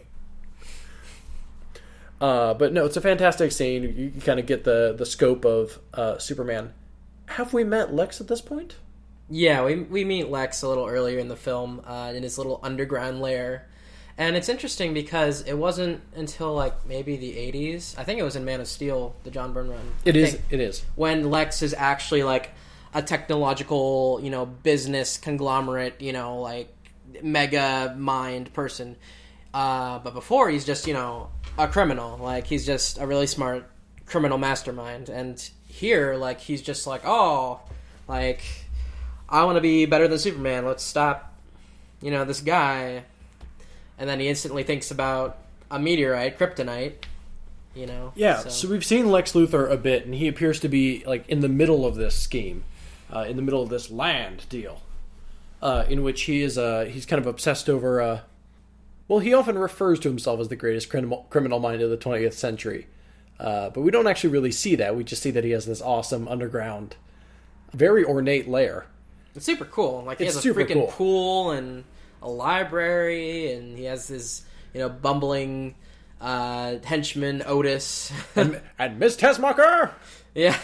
Uh, but no, it's a fantastic scene. You, you kind of get the the scope of uh, Superman. Have we met Lex at this point? Yeah, we we meet Lex a little earlier in the film uh, in his little underground lair. And it's interesting because it wasn't until like maybe the eighties. I think it was in Man of Steel, the John Byrne run. It I is. think, It is. when Lex is actually like a technological, you know, business conglomerate, you know, like mega mind person. Uh, but before, he's just, you know, a criminal. Like, he's just a really smart criminal mastermind. And here, like, he's just like, oh, like, I want to be better than Superman. Let's stop, you know, this guy. And then he instantly thinks about a meteorite, kryptonite, you know. Yeah, so, so we've seen Lex Luthor a bit, and he appears to be, like, in the middle of this scheme. Uh, in the middle of this land deal. Uh, in which he is, uh, he's kind of obsessed over, uh, well, he often refers to himself as the greatest criminal, criminal mind of the twentieth century. Uh, but we don't actually really see that. We just see that he has this awesome underground, very ornate lair. It's super cool. Like, he It's has a super freaking cool. pool and a library, and he has this, you know, bumbling uh, henchman, Otis. and, and Miss Tessmacher! Yeah.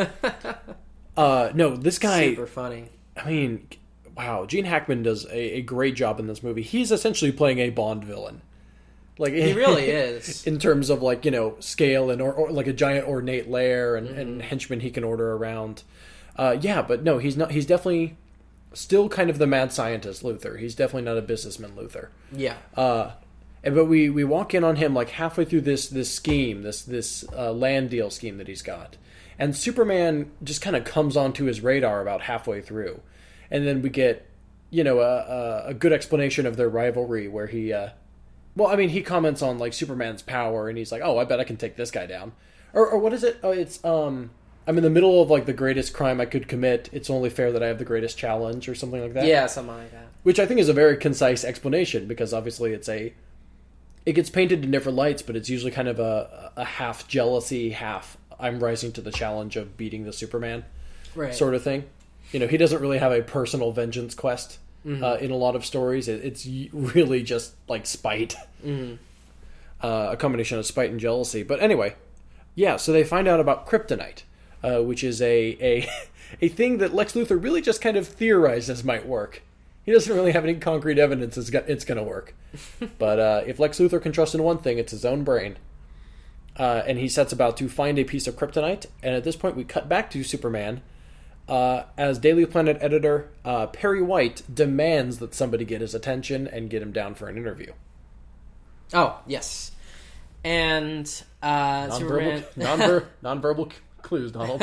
uh, no, this guy... Super funny. I mean, wow, Gene Hackman does a, a great job in this movie. He's essentially playing a Bond villain. Like He really is. In terms of, like, you know, scale and or, or like a giant ornate lair and, Mm-hmm. and henchmen he can order around. Uh, yeah, but no, he's not. He's definitely still kind of the mad scientist Luthor. He's definitely not a businessman Luthor. Yeah. Uh, and but we, we walk in on him like halfway through this this scheme, this this uh, land deal scheme that he's got, and Superman just kind of comes onto his radar about halfway through, and then we get, you know, a, a, a good explanation of their rivalry where he, uh, well, I mean, he comments on like Superman's power, and he's like, oh, I bet I can take this guy down, or or what is it? Oh, it's um. I'm in the middle of, like, the greatest crime I could commit. It's only fair that I have the greatest challenge, or something like that. Yeah, something like that. Which I think is a very concise explanation, because obviously it's a... It gets painted in different lights, but it's usually kind of a, a half jealousy, half I'm rising to the challenge of beating the Superman right. sort of thing. You know, he doesn't really have a personal vengeance quest mm-hmm. uh, in a lot of stories. It, it's really just like spite, mm-hmm. uh, a combination of spite and jealousy. But anyway, yeah. So they find out about kryptonite, uh, which is a a a thing that Lex Luthor really just kind of theorizes might work. He doesn't really have any concrete evidence it's, it's going to work. But uh, if Lex Luthor can trust in one thing, it's his own brain. Uh, and he sets about to find a piece of kryptonite. And at this point, we cut back to Superman. Uh, as Daily Planet editor, uh, Perry White demands that somebody get his attention and get him down for an interview. Oh, yes. And uh, non-verbal, Superman... non-ver- non-verbal clues, Donald.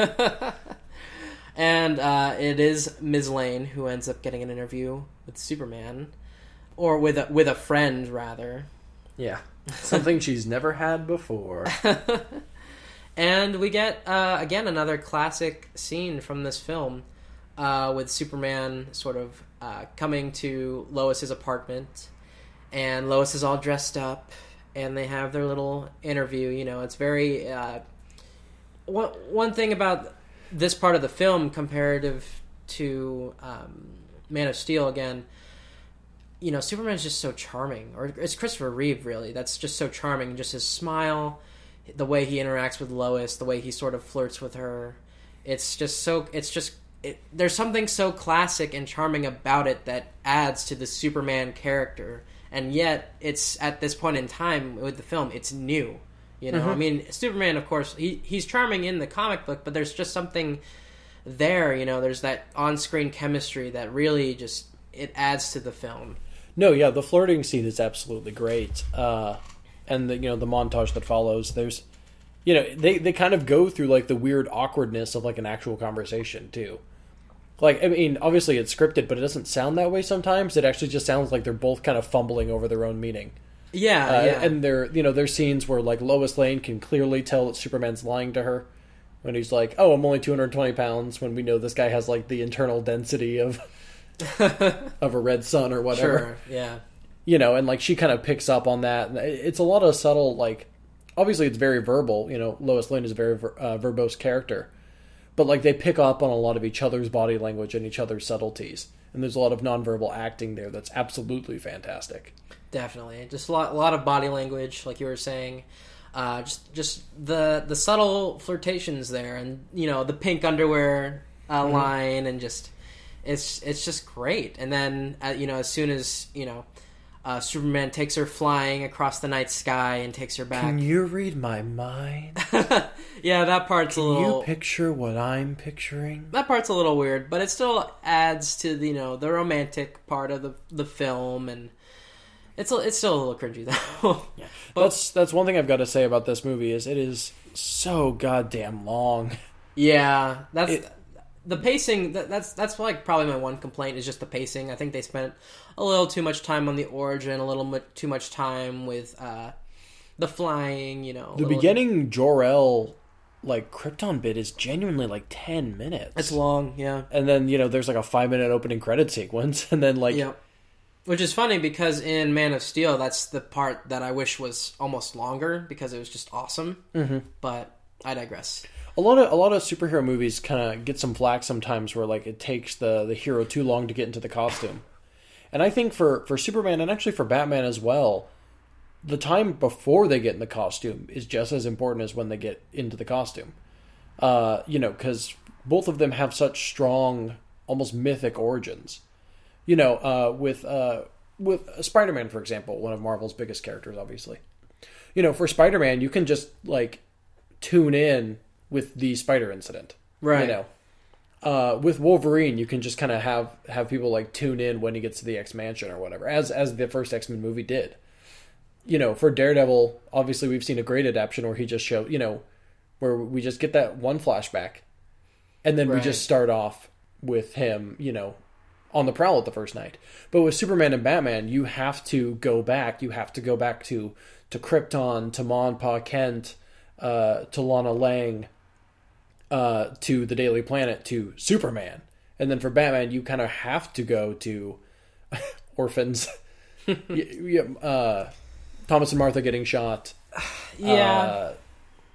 And uh, it is Miz Lane who ends up getting an interview with Superman. Or with a, with a friend, rather. Yeah. Something she's never had before. And we get, uh, again, another classic scene from this film uh, with Superman sort of uh, coming to Lois's apartment. And Lois is all dressed up. And they have their little interview. You know, it's very... Uh, one, one thing about this part of the film comparative to um, Man of Steel, again... You know, Superman's just so charming. Or it's Christopher Reeve, really. That's just so charming. Just his smile, the way he interacts with Lois, the way he sort of flirts with her. It's just so... It's just... It, there's something so classic and charming about it that adds to the Superman character. And yet, it's at this point in time with the film, it's new. You know, mm-hmm. I mean, Superman, of course, he he's charming in the comic book, but there's just something there, you know. There's that on-screen chemistry that really just... It adds to the film. No, yeah, the flirting scene is absolutely great, uh, and the you know the montage that follows. There's, you know, they, they kind of go through like the weird awkwardness of like an actual conversation too. Like, I mean, obviously it's scripted, but it doesn't sound that way sometimes. It actually just sounds like they're both kind of fumbling over their own meaning. Yeah, uh, yeah. And there, you know, there's scenes where like Lois Lane can clearly tell that Superman's lying to her when he's like, "Oh, I'm only two hundred twenty pounds," when we know this guy has like the internal density of. of a red sun or whatever. Sure, yeah. You know, and like she kind of picks up on that. It's a lot of subtle, like, obviously it's very verbal. You know, Lois Lane is a very uh, verbose character. But like they pick up on a lot of each other's body language and each other's subtleties. And there's a lot of nonverbal acting there that's absolutely fantastic. Definitely. Just a lot, a lot of body language, like you were saying. Uh, just just the the subtle flirtations there. And, you know, the pink underwear uh, mm-hmm. line and just... It's it's just great, and then uh, you know as soon as you know uh, Superman takes her flying across the night sky and takes her back. Can you read my mind? Yeah, that part's Can a little. You picture what I'm picturing? That part's a little weird, but it still adds to the you know the romantic part of the the film, and it's a, it's still a little cringy though. Yeah. But, that's that's one thing I've got to say about this movie is it is so goddamn long. Yeah, that's. It, The pacing, that's that's like probably my one complaint is just the pacing. I think they spent a little too much time on the origin, a little bit too much time with uh, the flying, you know. The beginning Jor-El, like, Krypton bit is genuinely like ten minutes. It's long, yeah. And then, you know, there's like a five minute opening credit sequence, and then like... Yeah. Which is funny because in Man of Steel, that's the part that I wish was almost longer because it was just awesome. Mm-hmm. But I digress. A lot of a lot of superhero movies kind of get some flack sometimes where like it takes the, the hero too long to get into the costume. And I think for, for Superman and actually for Batman as well, the time before they get in the costume is just as important as when they get into the costume. Uh, you know, because both of them have such strong, almost mythic origins. You know, uh, with uh, with Spider-Man, for example, one of Marvel's biggest characters, obviously. You know, for Spider-Man, you can just like tune in with the spider incident, right? You know, uh, with Wolverine, you can just kind of have have people like tune in when he gets to the X Mansion or whatever, as as the first X-Men movie did. You know, for Daredevil, obviously we've seen a great adaptation where he just showed, you know, where we just get that one flashback, and then right. we just start off with him, you know, on the prowl at the first night. But with Superman and Batman, you have to go back. You have to go back to to Krypton, to Ma and Pa Kent, uh, to Lana Lang. Uh, to the Daily Planet, to Superman. And then for Batman, you kind of have to go to orphans. uh, Thomas and Martha getting shot. Yeah. Uh,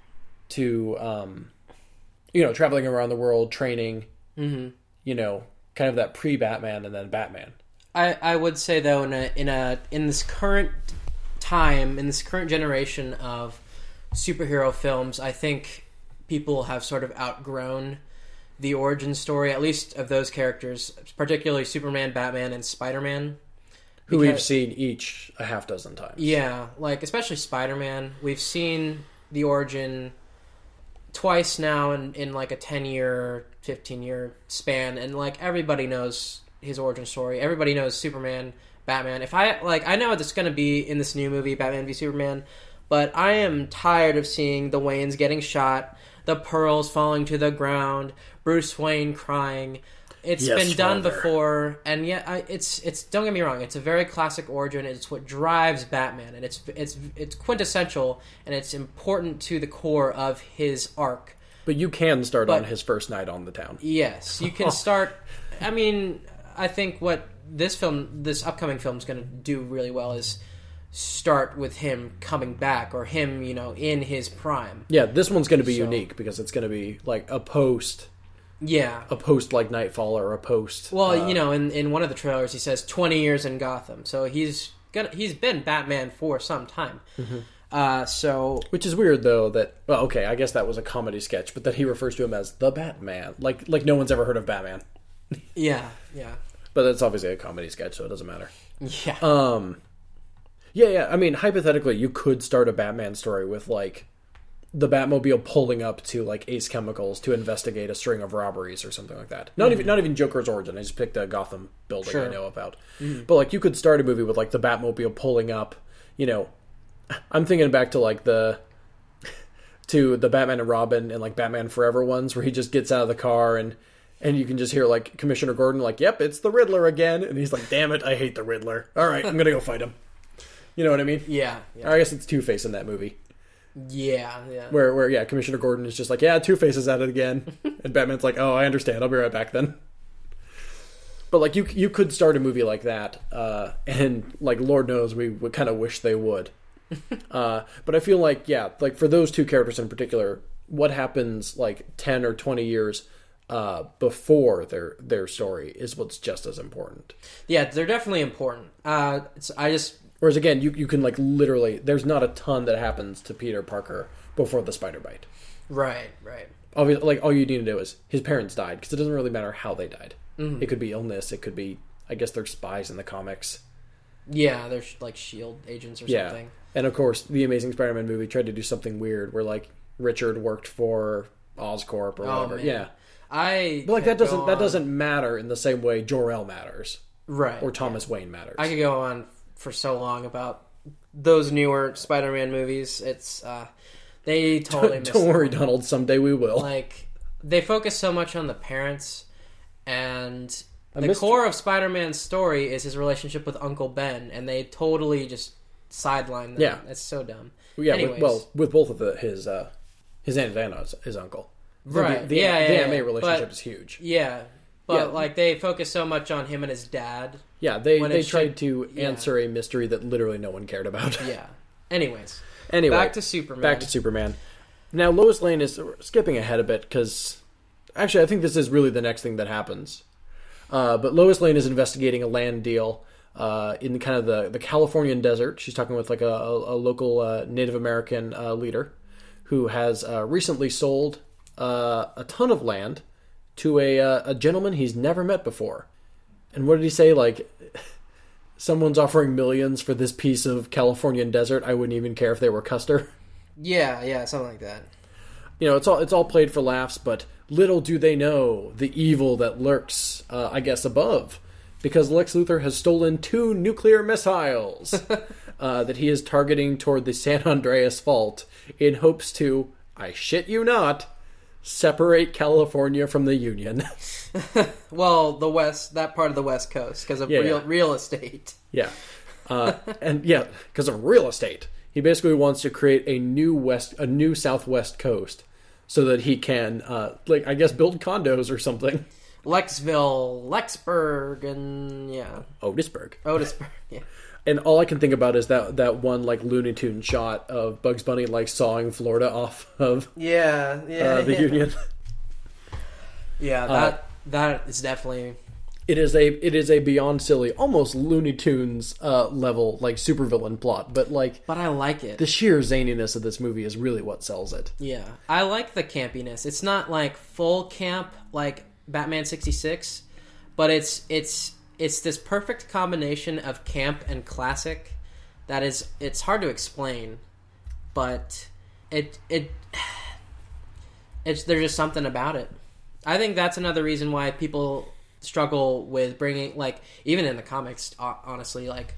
to, um, you know, traveling around the world, training, Mm-hmm. you know, kind of that pre-Batman and then Batman. I, I would say though in a in a in this current time in this current generation of superhero films, I think people have sort of outgrown the origin story, at least of those characters, particularly Superman, Batman, and Spider-Man. Who we've seen each a half dozen times. Yeah, like especially Spider-Man. We've seen the origin twice now in, in like a ten-year, fifteen-year span, and like everybody knows his origin story. Everybody knows Superman, Batman. If I like, I know it's going to be in this new movie, Batman v Superman, but I am tired of seeing the Waynes getting shot, the pearls falling to the ground, Bruce Wayne crying. It's Yes, been done Father. before, and yet I, it's it's. Don't get me wrong; it's a very classic origin. It's what drives Batman, and it's it's it's quintessential, and it's important to the core of his arc. But you can start But- on his first night on the town. Yes, you can start. I mean, I think what this film, this upcoming film, is going to do really well is start with him coming back, or him, you know, in his prime. Yeah, this one's going to be So- unique because it's going to be like a post, Yeah. a post like Nightfall or a post. Well, uh, you know, in in one of the trailers, he says twenty years in Gotham, so he's gonna he's been Batman for some time. Mm-hmm. Uh, so Which is weird though that well, okay, I guess that was a comedy sketch, but that he refers to him as the Batman, like like no one's ever heard of Batman. yeah, yeah, But that's obviously a comedy sketch, so it doesn't matter. yeah. Um, yeah, yeah. I mean, hypothetically, you could start a Batman story with like the Batmobile pulling up to like Ace Chemicals to investigate a string of robberies or something like that. Not Mm-hmm. even not even Joker's origin. I just picked a Gotham building Sure. I know about. Mm-hmm. But like, you could start a movie with like the Batmobile pulling up. You know, I'm thinking back to like the to the Batman and Robin and like Batman Forever ones where he just gets out of the car and. And you can just hear, like, Commissioner Gordon, like, yep, it's the Riddler again. And he's like, damn it, I hate the Riddler. All right, I'm going to go fight him. You know what I mean? Yeah, yeah, Or I guess it's Two-Face in that movie. yeah, yeah. Where, where yeah, Commissioner Gordon is just like, yeah, Two-Face is at it again. And Batman's like, oh, I understand. I'll be right back then. But, like, you you could start a movie like that. Uh, and, like, Lord knows we would kind of wish they would. uh, but I feel like, yeah, like, for those two characters in particular, what happens, like, ten or twenty years uh, before their their story is what's just as important. Yeah, they're definitely important. Uh, it's, I just Whereas again, you you can like literally, there's not a ton that happens to Peter Parker before the spider bite. right, right. Obviously, like all you need to know is his parents died because it doesn't really matter how they died. Mm-hmm. It could be illness. It could be, I guess they're spies in the comics. Yeah, they're like shield agents or Yeah, something. and of course, the Amazing Spider-Man movie tried to do something weird where like Richard worked for Oscorp or Oh, whatever. man. Yeah, I but like could that doesn't go that on- doesn't matter in the same way Jor-El matters right or Thomas Wayne matters. I could go on for so long about those newer Spider-Man movies. It's uh, they totally don't missed don't the worry, point. Donald. Someday we will. Like they focus so much on the parents, and I the missed- core of Spider-Man's story is his relationship with Uncle Ben, and they totally just sideline that. Yeah. It's so dumb. Yeah, with, Anyways. well, with both of the his uh, his Aunt Vanna's his uncle. The- Right. The, the, Yeah, the yeah, Aunt May yeah. relationship But- is huge. Yeah, but Yeah. like they focus so much on him and his dad. Yeah, they when they it tried should- to yeah. answer a mystery that literally no one cared about. Yeah. Anyways, Anyway, back to Superman. back to Superman. Now Lois Lane is skipping ahead a bit because actually I think this is really the next thing that happens. Uh, but Lois Lane is investigating a land deal uh, in kind of the, the Californian desert. She's talking with like a, a, a local uh, Native American uh, leader who has uh, recently sold uh, a ton of land to a uh, a gentleman he's never met before. And what did he say? Like, someone's offering millions for this piece of Californian desert. I wouldn't even care if they were Custer. Yeah, yeah, something like that. You know, it's all it's all played for laughs, but little do they know the evil that lurks, uh, I guess, above. Because Lex Luthor has stolen two nuclear missiles uh, that he is targeting toward the San Andreas Fault in hopes to, I shit you not, separate California from the Union. Well, the west, that part of the West Coast, because of Yeah, real yeah. real estate. Yeah. Uh, and yeah, because of real estate. He basically wants to create a new west, a new southwest coast so that he can, uh, like, I guess, build condos or something. Lexville, Lexburg, and yeah, Otisburg. Otisburg. Yeah. And all I can think about is that that one like Looney Tune shot of Bugs Bunny like sawing Florida off of Yeah, yeah, uh, the yeah. Union. Yeah, that uh, that is definitely. It is a it is a beyond silly, almost Looney Tunes uh, level like supervillain plot, but like. But I like it. The sheer zaniness of this movie is really what sells it. Yeah, I like the campiness. It's not like full camp like Batman sixty-six, but it's it's. It's this perfect combination of camp and classic that is, it's hard to explain, but it, it, it's, there's just something about it. I think that's another reason why people struggle with bringing, like, even in the comics, honestly, like,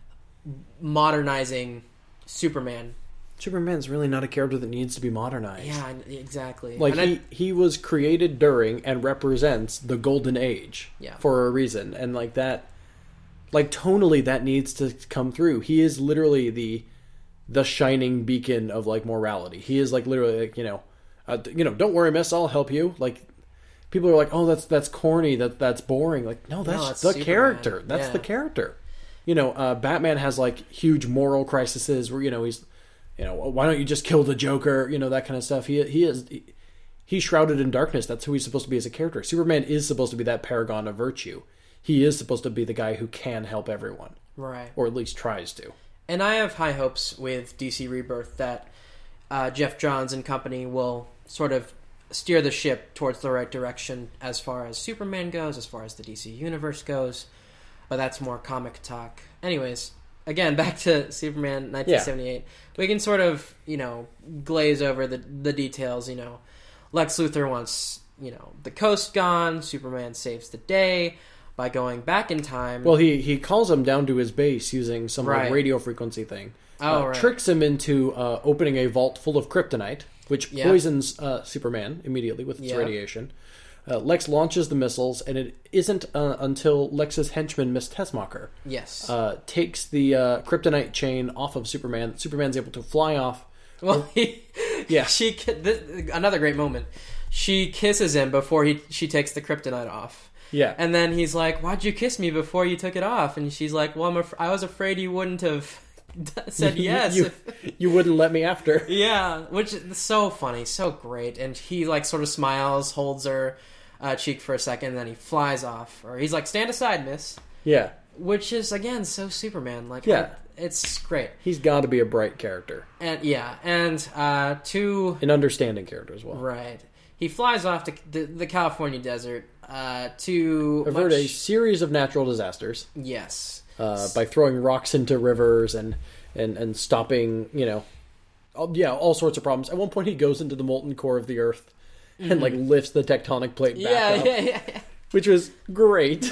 modernizing Superman. Superman's really not a character that needs to be modernized. Yeah, exactly. Like, and he, I, he was created during and represents the golden age yeah. for a reason. And, like, that... Like, tonally, that needs to come through. He is literally the the shining beacon of, like, morality. He is, like, literally, like, you know... Uh, you know, don't worry, miss, I'll help you. Like, people are like, oh, that's that's corny, that that's boring. Like, no, that's, no, that's the Superman. Character. That's yeah. the character. You know, uh, Batman has, like, huge moral crises where, you know, he's... You know, why don't you just kill the Joker? You know, that kind of stuff. He he is he, he's shrouded in darkness. That's who he's supposed to be as a character. Superman is supposed to be that paragon of virtue. He is supposed to be the guy who can help everyone, right? Or at least tries to. And I have high hopes with D C Rebirth that uh, Jeff Johns and company will sort of steer the ship towards the right direction as far as Superman goes, as far as the D C universe goes. But that's more comic talk. Anyways. Again, back to Superman nineteen seventy-eight. Yeah. We can sort of, you know, glaze over the the details, you know. Lex Luthor wants, you know, the coast gone. Superman saves the day by going back in time. Well, he, he calls him down to his base using some right. like radio frequency thing. Oh, uh, right. Tricks him into uh, opening a vault full of kryptonite, which yeah. poisons uh, Superman immediately with its yeah. radiation. Uh, Lex launches the missiles, and it isn't uh, until Lex's henchman, Miss Tessmacher, yes, uh, takes the uh, kryptonite chain off of Superman. Superman's able to fly off. Well, he, yeah, she this, another great moment. She kisses him before he she takes the kryptonite off. Yeah, and then he's like, "Why'd you kiss me before you took it off?" And she's like, "Well, I'm af- I was afraid you wouldn't have said yes. you, you wouldn't let me after." Yeah, which is so funny, so great. And he like sort of smiles, holds her uh, cheek for a second, and then he flies off. Or he's like, "Stand aside, miss." Yeah. Which is, again, so Superman. Like, yeah. I, it's great. He's got to be a bright character. And yeah, and uh, to... An understanding character as well. Right. He flies off to the, the California desert uh, to... avert much... a series of natural disasters. Yes. Uh, by throwing rocks into rivers and, and, and stopping, you know... All, yeah, all sorts of problems. At one point, he goes into the molten core of the Earth and, mm-hmm. like, lifts the tectonic plate back yeah, up. Yeah, yeah, yeah. Which was great.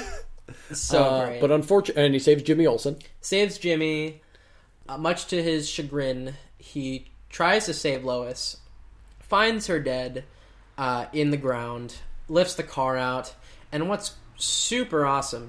So uh, great. But unfortunately... And he saves Jimmy Olsen. Saves Jimmy. Uh, much to his chagrin, he tries to save Lois. Finds her dead uh, in the ground. Lifts the car out. And what's super awesome...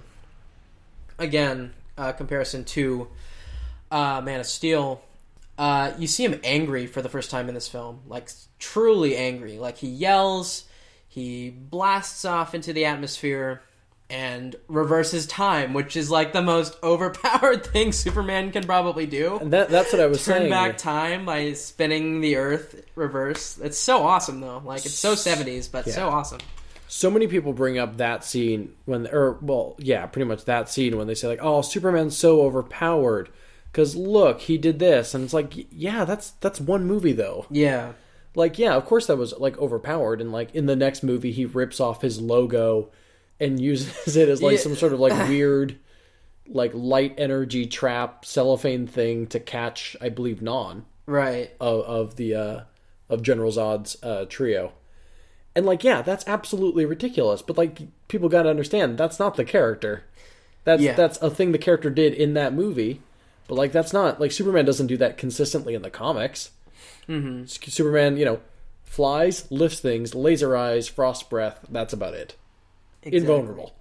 Again, uh, comparison to uh, Man of Steel... Uh, you see him angry for the first time in this film. Like, truly angry. Like, he yells, he blasts off into the atmosphere, and reverses time, which is, like, the most overpowered thing Superman can probably do. And that, that's what I was Turn saying. Turn back time by spinning the Earth reverse. It's so awesome, though. Like, it's so seventies, but yeah. so awesome. So many people bring up that scene when... Or, well, yeah, pretty much that scene when they say, like, oh, Superman's so overpowered. Because, look, he did this. And it's like, yeah, that's that's one movie, though. Yeah. Like, yeah, of course that was, like, overpowered. And, like, in the next movie, he rips off his logo and uses it as, like, yeah. some sort of, like, weird, like, light energy trap cellophane thing to catch, I believe, Non. Right. Of, of the, uh, of General Zod's uh, trio. And, like, yeah, that's absolutely ridiculous. But, like, people got to understand, that's not the character. That's yeah. That's a thing the character did in that movie. But, like, that's not... Like, Superman doesn't do that consistently in the comics. Mm-hmm. Superman, you know, flies, lifts things, laser eyes, frost breath. That's about it. Exactly. Invulnerable.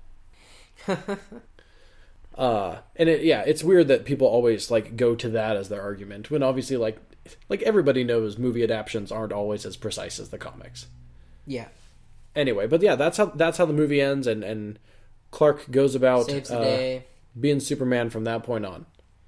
uh, and, it, yeah, it's weird that people always, like, go to that as their argument. When, obviously, like... Like, everybody knows movie adaptations aren't always as precise as the comics. Yeah. anyway, but yeah, that's how that's how the movie ends, and, and Clark goes about Saves the uh, day. being Superman from that point on.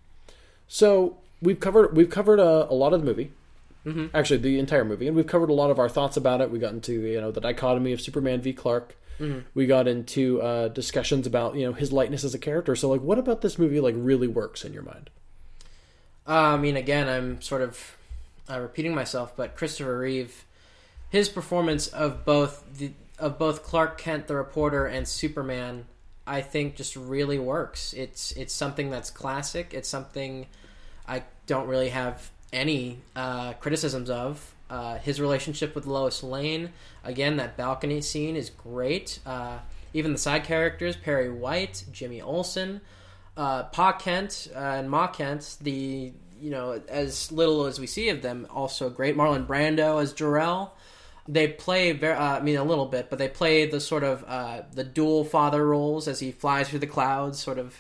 So we've covered we've covered a, a lot of the movie, mm-hmm. actually the entire movie, and we've covered a lot of our thoughts about it. We got into you know the dichotomy of Superman v Clark. Mm-hmm. We got into uh, discussions about you know his lightness as a character. So like, what about this movie like really works in your mind? Uh, I mean, again, I'm sort of uh, repeating myself, but Christopher Reeve, his performance of both the of both Clark Kent, the reporter, and Superman, I think just really works. It's it's something that's classic. It's something I don't really have any uh, criticisms of. Uh, his relationship with Lois Lane, again, that balcony scene is great. Uh, even the side characters, Perry White, Jimmy Olsen, uh, Pa Kent, uh, and Ma Kent, the you know as little as we see of them, also great. Marlon Brando as Jor-El. They play very, uh, I mean, a little bit, but they play the sort of uh, the dual father roles as he flies through the clouds, sort of.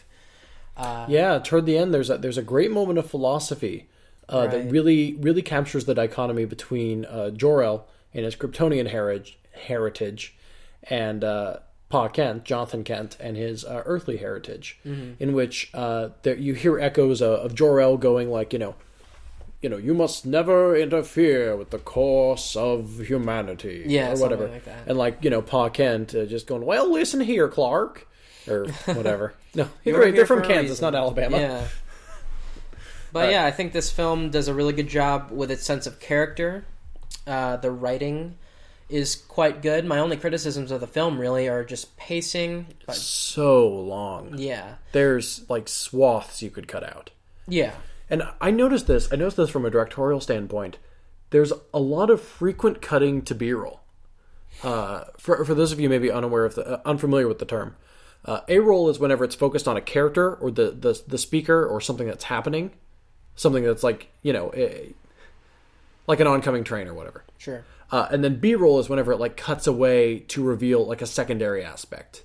Uh, yeah, toward the end, there's a, there's a great moment of philosophy uh, right. that really really captures the dichotomy between uh, Jor-El and his Kryptonian heritage, heritage and uh, Pa Kent, Jonathan Kent, and his uh, earthly heritage, mm-hmm. in which uh, there, you hear echoes of, of Jor-El going like, you know, you know, you must never interfere with the course of humanity, yeah, or whatever. Like that. And like, you know, Pa Kent uh, just going, well, listen here, Clark, or whatever. No, You're right, they're from for Kansas, not Alabama. Yeah. But uh, yeah, I think this film does a really good job with its sense of character. Uh, the writing is quite good. My only criticisms of the film really are just pacing. But... so long. Yeah. There's like swaths you could cut out. Yeah. And I noticed this. I noticed this from a directorial standpoint. There's a lot of frequent cutting to B-roll. Uh, for for those of you maybe unaware of the uh, unfamiliar with the term, uh, A-roll is whenever it's focused on a character or the, the the speaker or something that's happening, something that's like you know, a, like an oncoming train or whatever. Sure. Uh, and then B-roll is whenever it like cuts away to reveal like a secondary aspect.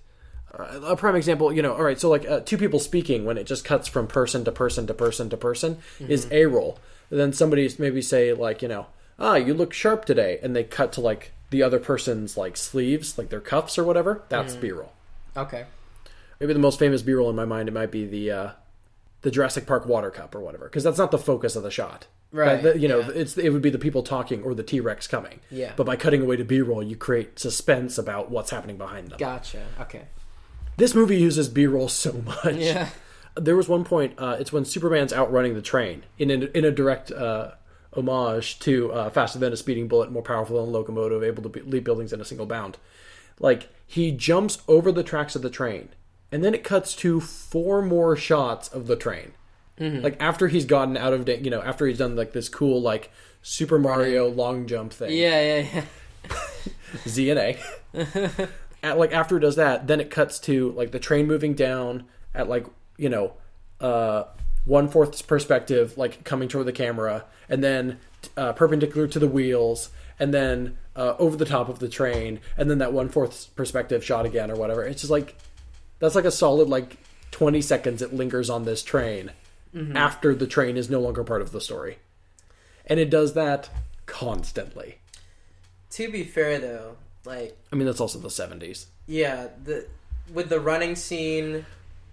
A prime example, you know, all right, so like uh, two people speaking when it just cuts from person to person to person to person mm-hmm. is A-roll. And then somebody maybe say like, you know, ah, you look sharp today. And they cut to like the other person's like sleeves, like their cuffs or whatever. That's mm-hmm. B-roll. Okay. Maybe the most famous B-roll in my mind, it might be the uh, the Jurassic Park water cup or whatever. Because that's not the focus of the shot. Right. But, you know, yeah. it's it would be the people talking or the T-Rex coming. Yeah. But by cutting away to B-roll, you create suspense about what's happening behind them. Gotcha. Okay. This movie uses B-roll so much. Yeah. There was one point, uh, it's when Superman's outrunning the train, in a, in a direct uh, homage to uh, Faster Than a Speeding Bullet, More Powerful Than a Locomotive, Able to be- leap buildings in a single bound. Like, he jumps over the tracks of the train, and then it cuts to four more shots of the train. Mm-hmm. Like, after he's gotten out of, you know, after he's done, like, this cool, like, Super Mario long jump thing. Yeah, yeah, yeah. Z and A. At, like after it does that, then it cuts to like the train moving down at like you know uh, one fourth perspective, like coming toward the camera, and then uh, perpendicular to the wheels, and then uh, over the top of the train, and then that one fourth perspective shot again or whatever. It's just like that's like a solid like twenty seconds. It lingers on this train mm-hmm. after the train is no longer part of the story, and it does that constantly. To be fair, though. Like, I mean, that's also the seventies. Yeah, the with the running scene,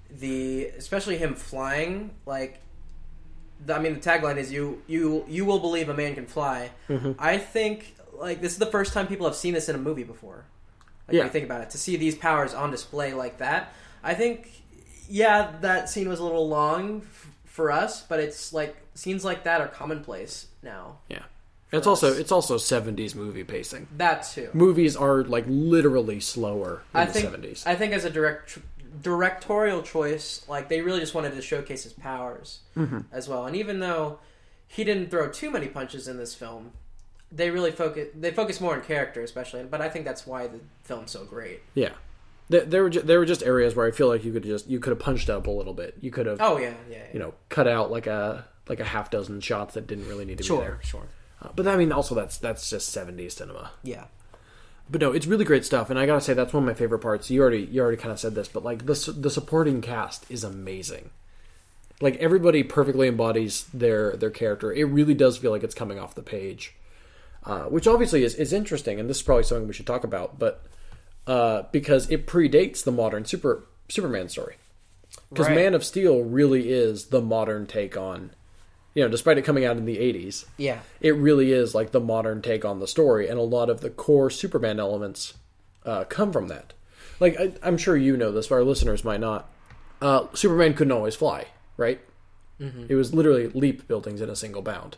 the especially him flying. Like, the, I mean, the tagline is "you you you will believe a man can fly." Mm-hmm. I think like this is the first time people have seen this in a movie before. Like, yeah. When you think about it, to see these powers on display like that, I think, yeah, that scene was a little long f- for us, but it's like scenes like that are commonplace now. Yeah. It's us. also it's also seventies movie pacing. That too. Movies are like literally slower in I the think, seventies. I think as a direct directorial choice, like they really just wanted to showcase his powers mm-hmm. as well. And even though he didn't throw too many punches in this film, they really focus they focus more on character, especially. But I think that's why the film's so great. Yeah. There, there were just, there were just areas where I feel like you could just you could have punched up a little bit. You could have oh yeah yeah, yeah. you know cut out like a like a half dozen shots that didn't really need to sure, be there. Sure. Uh, but I mean, also that's that's just seventies cinema. Yeah. But no, it's really great stuff, and I gotta say that's one of my favorite parts. You already you already kind of said this, but like the the supporting cast is amazing. Like everybody perfectly embodies their their character. It really does feel like it's coming off the page, uh, which obviously is is interesting, and this is probably something we should talk about. But uh, because it predates the modern Super Superman story. Because Right. Man of Steel really is the modern take on, you know, despite it coming out in the eighties, Yeah. it really is like the modern take on the story, and a lot of the core Superman elements uh, come from that. Like, I, I'm sure you know this, but our listeners might not. Uh, Superman couldn't always fly, right? Mm-hmm. It was literally leap buildings in a single bound.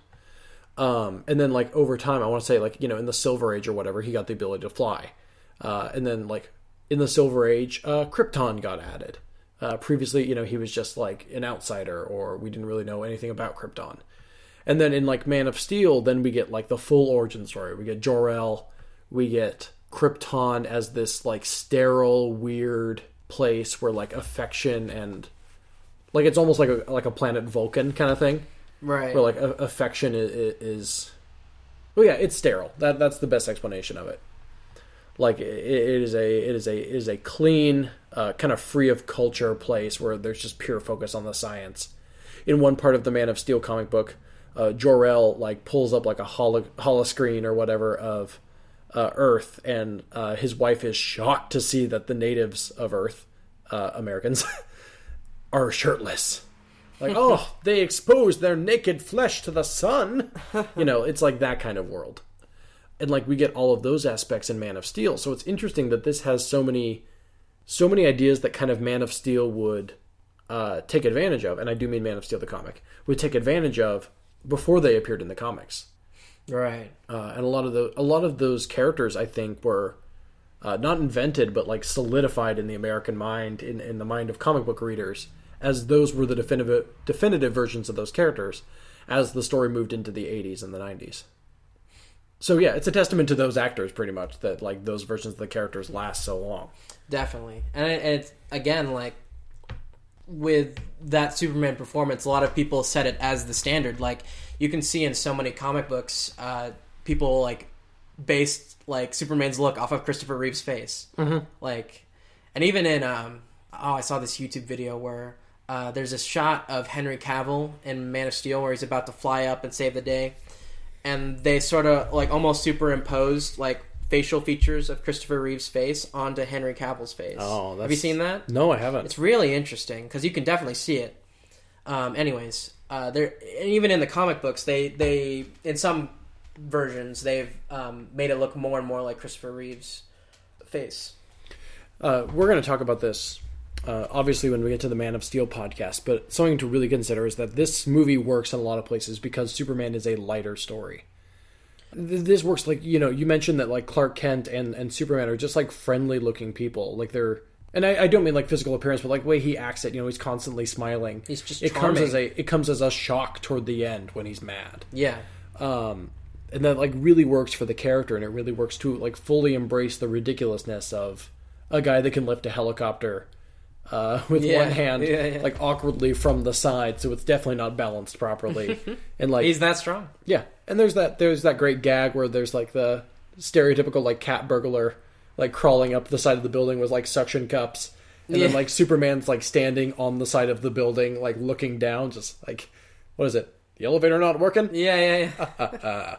Um, and then, like, over time, I want to say, like, you know, in the Silver Age or whatever, he got the ability to fly. Uh, and then, like, in the Silver Age, uh, Krypton got added. Uh, previously, you know, he was just, like, an outsider, or we didn't really know anything about Krypton. And then in, like, Man of Steel, then we get, like, the full origin story. We get Jor-El, we get Krypton as this, like, sterile, weird place where, like, affection and... Like, it's almost like a like a planet Vulcan kind of thing. Right. Where, like, a- affection is, is... Well, yeah, it's sterile. That That's the best explanation of it. Like, it, it is a it is a it is a clean, uh, kind of free of culture place where there's just pure focus on the science. In one part of the Man of Steel comic book, uh, Jor-El, like, pulls up, like, a holo, holoscreen or whatever of uh, Earth, and uh, his wife is shocked to see that the natives of Earth, uh, Americans, are shirtless. Like, oh, they exposed their naked flesh to the sun. You know, it's like that kind of world. And, like, we get all of those aspects in Man of Steel. So it's interesting that this has so many so many ideas that kind of Man of Steel would uh, take advantage of. And I do mean Man of Steel, the comic, would take advantage of before they appeared in the comics. Right. Uh, and a lot of the a lot of those characters, I think, were uh, not invented, but, like, solidified in the American mind, in, in the mind of comic book readers, as those were the definitive definitive versions of those characters as the story moved into the eighties and the nineties. So yeah, it's a testament to those actors, pretty much, that, like, those versions of the characters last so long. Definitely. And it, it's, again, like, with that Superman performance, a lot of people set it as the standard. Like, you can see in so many comic books, uh, people, like, based, like, Superman's look off of Christopher Reeve's face. Mm-hmm. Like, and even in, um, oh, I saw this YouTube video where uh, there's a shot of Henry Cavill in Man of Steel where he's about to fly up and save the day. And they sort of, like, almost superimposed, like, facial features of Christopher Reeve's face onto Henry Cavill's face. Oh, that's... Have you seen that? No, I haven't. It's really interesting, because you can definitely see it. Um, anyways, uh, there, and even in the comic books, they, they in some versions, they've um, made it look more and more like Christopher Reeve's face. Uh, we're going to talk about this, uh, obviously, when we get to the Man of Steel podcast, but something to really consider is that this movie works in a lot of places because Superman is a lighter story. Th- This works, like, you know, you mentioned that, like, Clark Kent and, and Superman are just, like, friendly-looking people. Like, they're... And I, I don't mean, like, physical appearance, but, like, the way he acts it, you know, he's constantly smiling. He's just it charming. comes as a It comes as a shock toward the end when he's mad. Yeah. Um, and that, like, really works for the character, and it really works to, like, fully embrace the ridiculousness of a guy that can lift a helicopter uh, with Yeah. one hand, Yeah, yeah. like, awkwardly from the side, so it's definitely not balanced properly. And, like, He's that strong. yeah, and there's that there's that great gag where there's, like, the stereotypical, like, cat burglar, like, crawling up the side of the building with, like, suction cups, and then, Yeah. like, Superman's, like, standing on the side of the building, like, looking down, just like, what is it? The elevator not working? Yeah, yeah, yeah.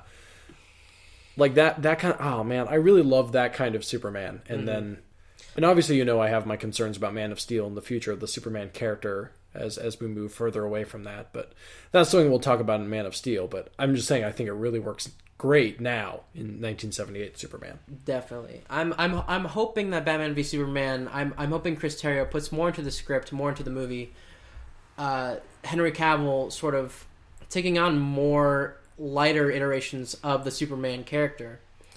Like, that that kind of, oh man, I really love that kind of Superman. And mm-hmm. then, and obviously, you know, I have my concerns about Man of Steel and the future of the Superman character as as we move further away from that. But that's something we'll talk about in Man of Steel. But I'm just saying, I think it really works great now in nineteen seventy-eight Superman. Definitely. I'm I'm I'm hoping that Batman v Superman, I'm I'm hoping Chris Terrio puts more into the script, more into the movie. Uh, Henry Cavill sort of taking on more lighter iterations of the Superman character.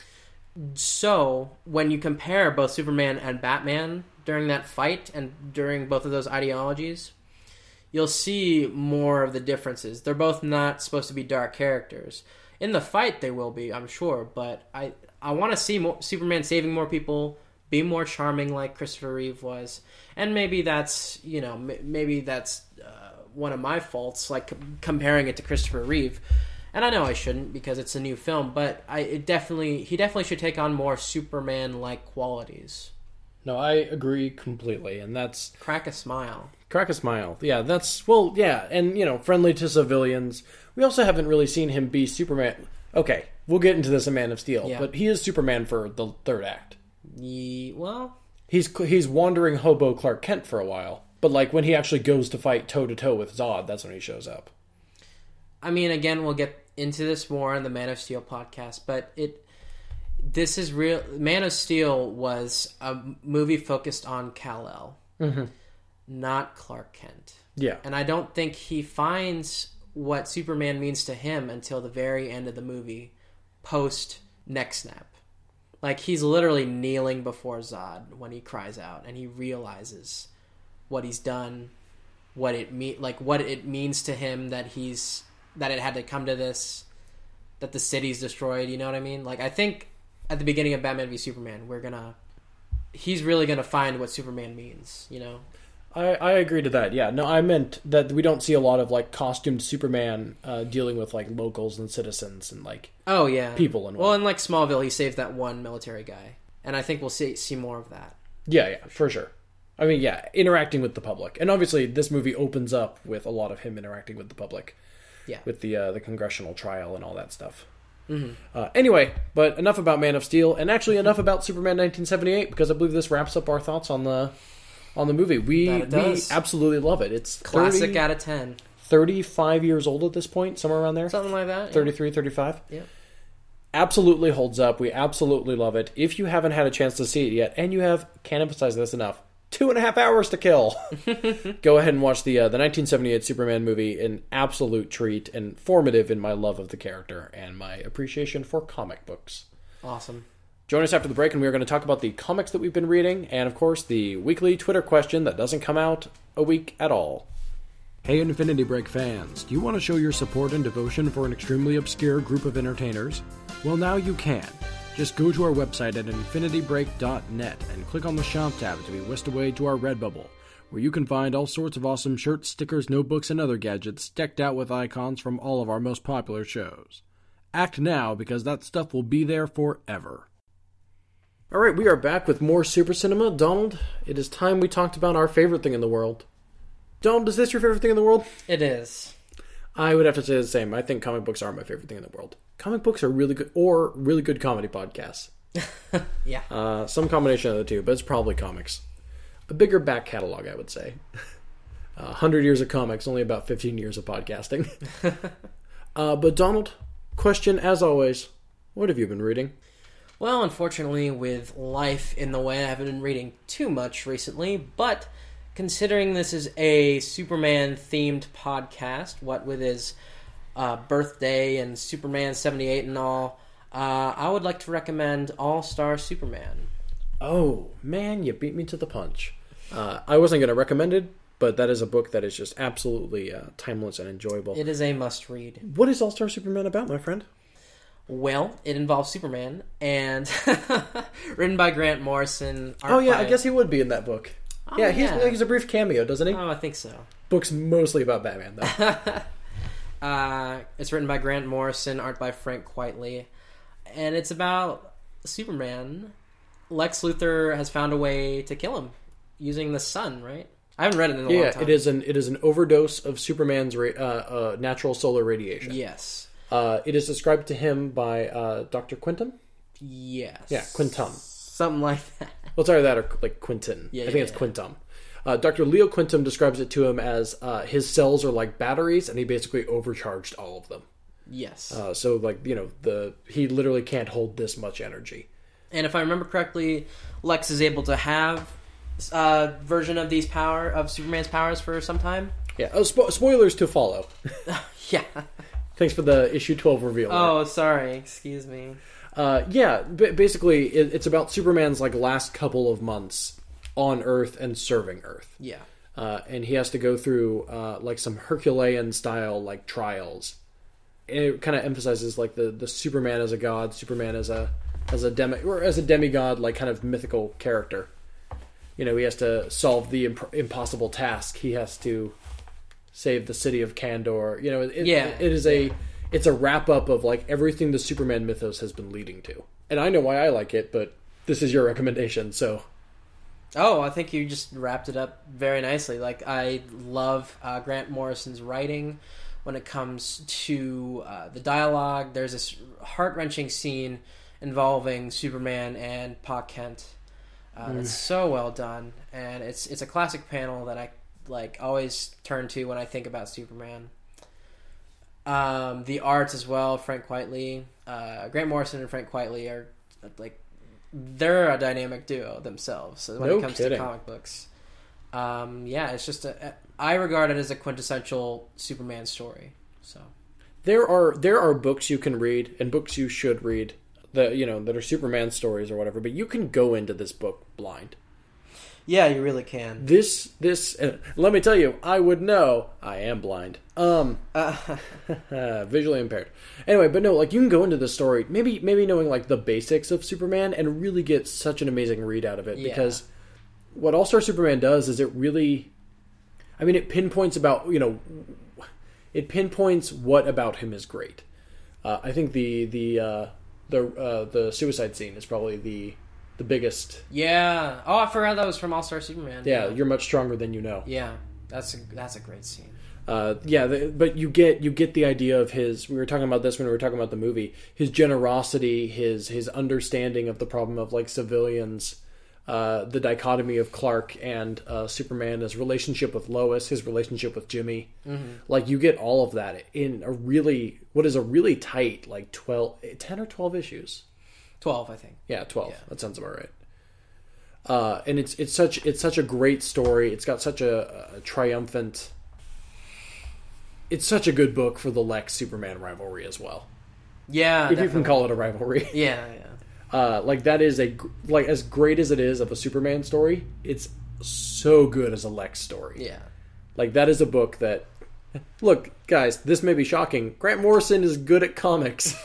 So, when you compare both Superman and Batman during that fight and during both of those ideologies, you'll see more of the differences. They're both not supposed to be dark characters. In the fight, they will be, I'm sure, but I I want to see more, Superman saving more people, be more charming like Christopher Reeve was, and maybe that's, you know, m- maybe that's uh, one of my faults, like c- comparing it to Christopher Reeve. And I know I shouldn't because it's a new film, but I it definitely he definitely should take on more Superman-like qualities. No, I agree completely, and that's... Crack a smile. Crack a smile. Yeah, that's... Well, yeah, and, you know, friendly to civilians. We also haven't really seen him be Superman. Okay, we'll get into this in Man of Steel, Yeah. but he is Superman for the third act. Ye, well, He's he's wandering hobo Clark Kent for a while, but like when he actually goes to fight toe to toe with Zod, that's when he shows up. I mean, again, we'll get into this more in the Man of Steel podcast, but it this is real. Man of Steel was a movie focused on Kal-El, mm-hmm. not Clark Kent. Yeah, and I don't think he finds what Superman means to him until the very end of the movie, post neck snap. Like, he's literally kneeling before Zod when he cries out, and he realizes what he's done, what it mean, like what it means to him that he's that it had to come to this, that the city's destroyed. You know what I mean? Like, I think at the beginning of Batman v Superman, we're gonna, he's really gonna find what Superman means. You know. I, I agree to that. Yeah, no, I meant that we don't see a lot of like costumed Superman uh, dealing with like locals and citizens and like oh yeah people and well, in like Smallville, he saved that one military guy, and I think we'll see see more of that. Yeah, yeah, for sure. I mean, yeah, interacting with the public, and obviously this movie opens up with a lot of him interacting with the public. Yeah, with the uh, the congressional trial and all that stuff. Mm-hmm. Uh, anyway, but enough about Man of Steel, and actually enough about Superman nineteen seventy-eight, because I believe this wraps up our thoughts on the. On the movie. We we absolutely love it. It's classic thirty, out of ten. thirty-five years old at this point, somewhere around there. Something like that. thirty-three, yeah. thirty-five. Yeah. Absolutely holds up. We absolutely love it. If you haven't had a chance to see it yet, and you have, can't emphasize this enough, two and a half hours to kill, go ahead and watch the uh, the nineteen seventy-eight Superman movie. An absolute treat and formative in my love of the character and my appreciation for comic books. Awesome. Join us after the break, and we are going to talk about the comics that we've been reading, and of course, the weekly Twitter question that doesn't come out a week at all. Hey, Infinity Break fans, do you want to show your support and devotion for an extremely obscure group of entertainers? Well, now you can. Just go to our website at infinity break dot net and click on the Shop tab to be whisked away to our Redbubble, where you can find all sorts of awesome shirts, stickers, notebooks, and other gadgets decked out with icons from all of our most popular shows. Act now, because that stuff will be there forever. All right, we are back with more Super Cinema. Donald, it is time we talked about our favorite thing in the world. Donald, is this your favorite thing in the world? It is. I would have to say the same. I think comic books are my favorite thing in the world. Comic books are really good, or really good comedy podcasts. Yeah. Uh, some combination of the two, but it's probably comics. A bigger back catalog, I would say. Uh, one hundred years of comics, only about fifteen years of podcasting. uh, but Donald, question as always, what have you been reading? Well, unfortunately, with life in the way, I haven't been reading too much recently, but considering this is a Superman-themed podcast, what with his uh, birthday and Superman seventy-eight and all, uh, I would like to recommend All-Star Superman. Oh, man, you beat me to the punch. Uh, I wasn't going to recommend it, but that is a book that is just absolutely uh, timeless and enjoyable. It is a must-read. What is All-Star Superman about, my friend? Well, it involves Superman, and written by Grant Morrison. Oh, yeah, by... I guess he would be in that book. Oh, yeah, he's, yeah, he's a brief cameo, doesn't he? Oh, I think so. Book's mostly about Batman, though. uh, it's written by Grant Morrison, art by Frank Quitely, and it's about Superman. Lex Luthor has found a way to kill him using the sun, right? I haven't read it in a yeah, long time. Yeah, it is an it is an overdose of Superman's ra- uh, uh, natural solar radiation. Yes. Uh, it is described to him by uh, Doctor Quintum? Yes. Yeah, Quintum. Something like that. Well, it's either that or like Quinton. Yeah, I yeah, think it's yeah. Quintum. Uh, Doctor Leo Quintum describes it to him as uh, his cells are like batteries, and he basically overcharged all of them. Yes. Uh, so, like, you know, the he literally can't hold this much energy. And if I remember correctly, Lex is able to have a version of these power of Superman's powers for some time. Yeah. Oh, spo- spoilers to follow. Yeah. Thanks for the issue twelve reveal. Oh, sorry. Excuse me. Uh, yeah, b- basically, it, it's about Superman's like last couple of months on Earth and serving Earth. Yeah. Uh, and he has to go through uh, like some Herculean style like trials. And it kind of emphasizes like the, the Superman as a god, Superman as a as a demi or as a demigod, like kind of mythical character. You know, he has to solve the imp- impossible task. He has to save the city of Kandor. You know, it, yeah. it, it is a it's a wrap up of like everything the Superman mythos has been leading to. And I know why I like it, but this is your recommendation, so. Oh, I think you just wrapped it up very nicely. Like, I love uh, Grant Morrison's writing when it comes to uh, the dialogue. There's this heart-wrenching scene involving Superman and Pa Kent Uh, mm. That's so well done, and it's it's a classic panel that I like always turn to when I think about Superman. Um, the art as well, Frank Quitely, uh, Grant Morrison and Frank Quitely are like they're a dynamic duo themselves when no it comes kidding. to comic books. Um, yeah, it's just a, I regard it as a quintessential Superman story. So there are there are books you can read and books you should read that you know that are Superman stories or whatever, but you can go into this book blind. Yeah, you really can. This this uh, let me tell you, I would know. I am blind. Um, uh, visually impaired. Anyway, but no, like you can go into the story, maybe maybe knowing like the basics of Superman, and really get such an amazing read out of it. Yeah. Because what All Star Superman does is it really, I mean, it pinpoints about you know, it pinpoints what about him is great. Uh, I think the the uh, the uh, the suicide scene is probably the the biggest. Yeah. Oh, I forgot that was from All Star Superman. Yeah, yeah, you're much stronger than you know. Yeah, that's a that's a great scene. Uh, yeah, the, but you get you get the idea of his. We were talking about this when we were talking about the movie. His generosity, his his understanding of the problem of like civilians, uh, the dichotomy of Clark and uh, Superman, his relationship with Lois, his relationship with Jimmy. Mm-hmm. Like you get all of that in a really what is a really tight like twelve, ten or twelve issues. Twelve, I think. Yeah, twelve. Yeah. That sounds about right. Uh, and it's it's such it's such a great story. It's got such a, a triumphant. It's such a good book for the Lex Superman rivalry as well. Yeah, if definitely. you can call it a rivalry. Yeah, yeah. Uh, like that is a like as great as it is of a Superman story. It's so good as a Lex story. Yeah, like that is a book that. Look, guys, this may be shocking. Grant Morrison is good at comics.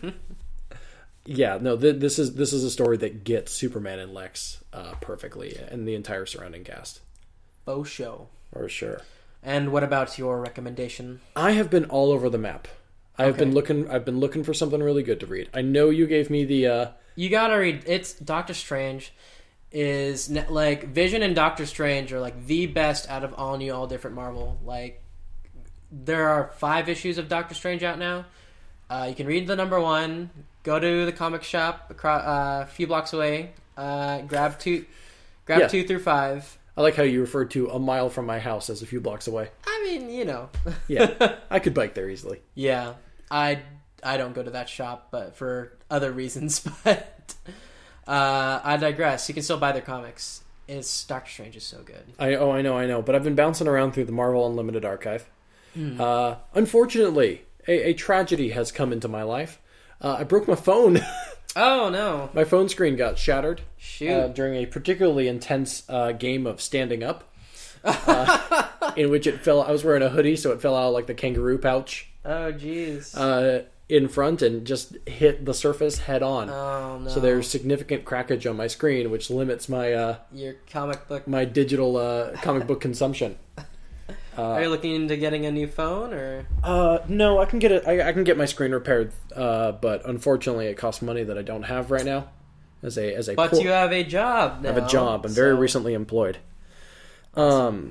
Yeah, no, th- this is this is a story that gets Superman and Lex uh, perfectly, and the entire surrounding cast. Faux show. For sure. And what about your recommendation? I have been all over the map. I've Okay. been looking. I've been looking for something really good to read. I know you gave me the. Uh, You gotta read. It's Doctor Strange. Is ne- like Vision and Doctor Strange are like the best out of all new, all different Marvel. Like there are five issues of Doctor Strange out now. Uh, you can read the number one. Go to the comic shop across, uh, a few blocks away. Uh, grab two, grab Yeah. two through five. I like how you referred to a mile from my house as a few blocks away. I mean, you know. Yeah, I could bike there easily. Yeah, I I don't go to that shop, but for other reasons. But uh, I digress. You can still buy their comics. It's Doctor Strange is so good. I oh I know I know, but I've been bouncing around through the Marvel Unlimited archive. Mm. Uh, unfortunately, a, a tragedy has come into my life. Uh, I broke my phone. Oh no! My phone screen got shattered. Shoot! Uh, during a particularly intense uh, game of standing up, uh, in which it fell. I was wearing a hoodie, so it fell out like the kangaroo pouch. Oh jeez! Uh, in front and just hit the surface head on. Oh no! So there's significant crackage on my screen, which limits my uh, your comic book. my digital uh, comic book consumption. Uh, Are you looking into getting a new phone or? Uh, no, I can get it. I, I can get my screen repaired, uh, but unfortunately, it costs money that I don't have right now. As a as a But poor, you have a job now. I have a job. I'm very so- recently employed. Um,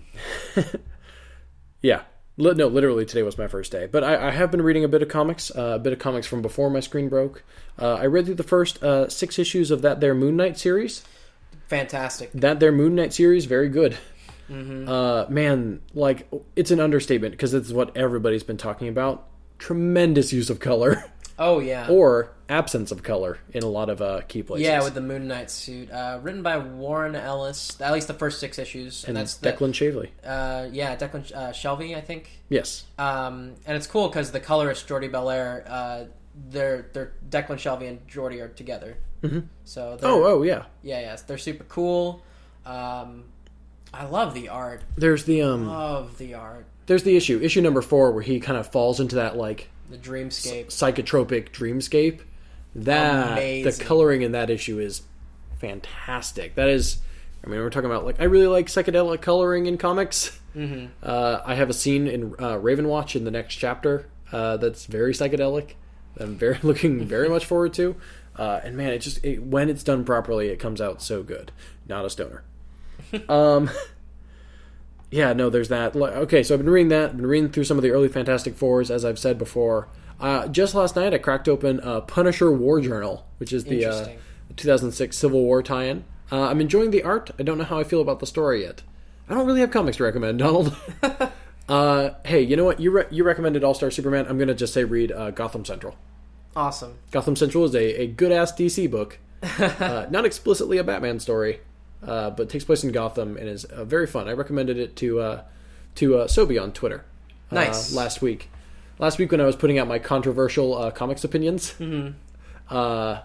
yeah. Li- No, literally today was my first day. But I, I have been reading a bit of comics, uh, a bit of comics from before my screen broke. Uh, I read through the first uh, six issues of that there Moon Knight series. Fantastic. That there Moon Knight series, very good. Mm-hmm. Uh, man, like, it's an understatement because it's what everybody's been talking about. Tremendous use of color. Oh yeah. Or absence of color in a lot of uh, key places. Yeah, with the Moon Knight suit, uh, written by Warren Ellis. At least the first six issues, and, and that's Declan Shalvey. The, uh, yeah, Declan uh, Shelby, I think. Yes. Um, and it's cool because the colorist Jordi Belair, uh, they're they're Declan Shelby and Jordi are together. Mm-hmm. So they're- Oh, oh, yeah. yeah, yeah, they're super cool. Um, I love the art. There's the um. Love the art. There's the issue, issue number four, where he kind of falls into that like The dreamscape. psychotropic dreamscape. That Amazing. the coloring in that issue is fantastic. That is, I mean, we're talking about like I really like psychedelic coloring in comics. Mm-hmm. Uh, I have a scene in uh, Ravenwatch in the next chapter uh, that's very psychedelic. I'm very looking very much forward to. Uh, and man, it just it, when it's done properly, it comes out so good. Not a stoner. um, yeah, no, there's that. Like, okay, so I've been reading that. I've been reading through some of the early Fantastic Fours, as I've said before. Uh, just last night, I cracked open uh, Punisher War Journal, which is the uh, Interesting. two thousand six Civil War tie-in. Uh, I'm enjoying the art. I don't know how I feel about the story yet. I don't really have comics to recommend, Donald. uh, hey, you know what? You re- you recommended All-Star Superman. I'm going to just say read uh, Gotham Central. Awesome. Gotham Central is a, a good-ass D C book. uh, not explicitly a Batman story, uh, but takes place in Gotham and is uh, very fun. I recommended it to uh, to uh, Sobi on Twitter uh, Nice. last week. Last week when I was putting out my controversial uh, comics opinions, Mm-hmm. uh,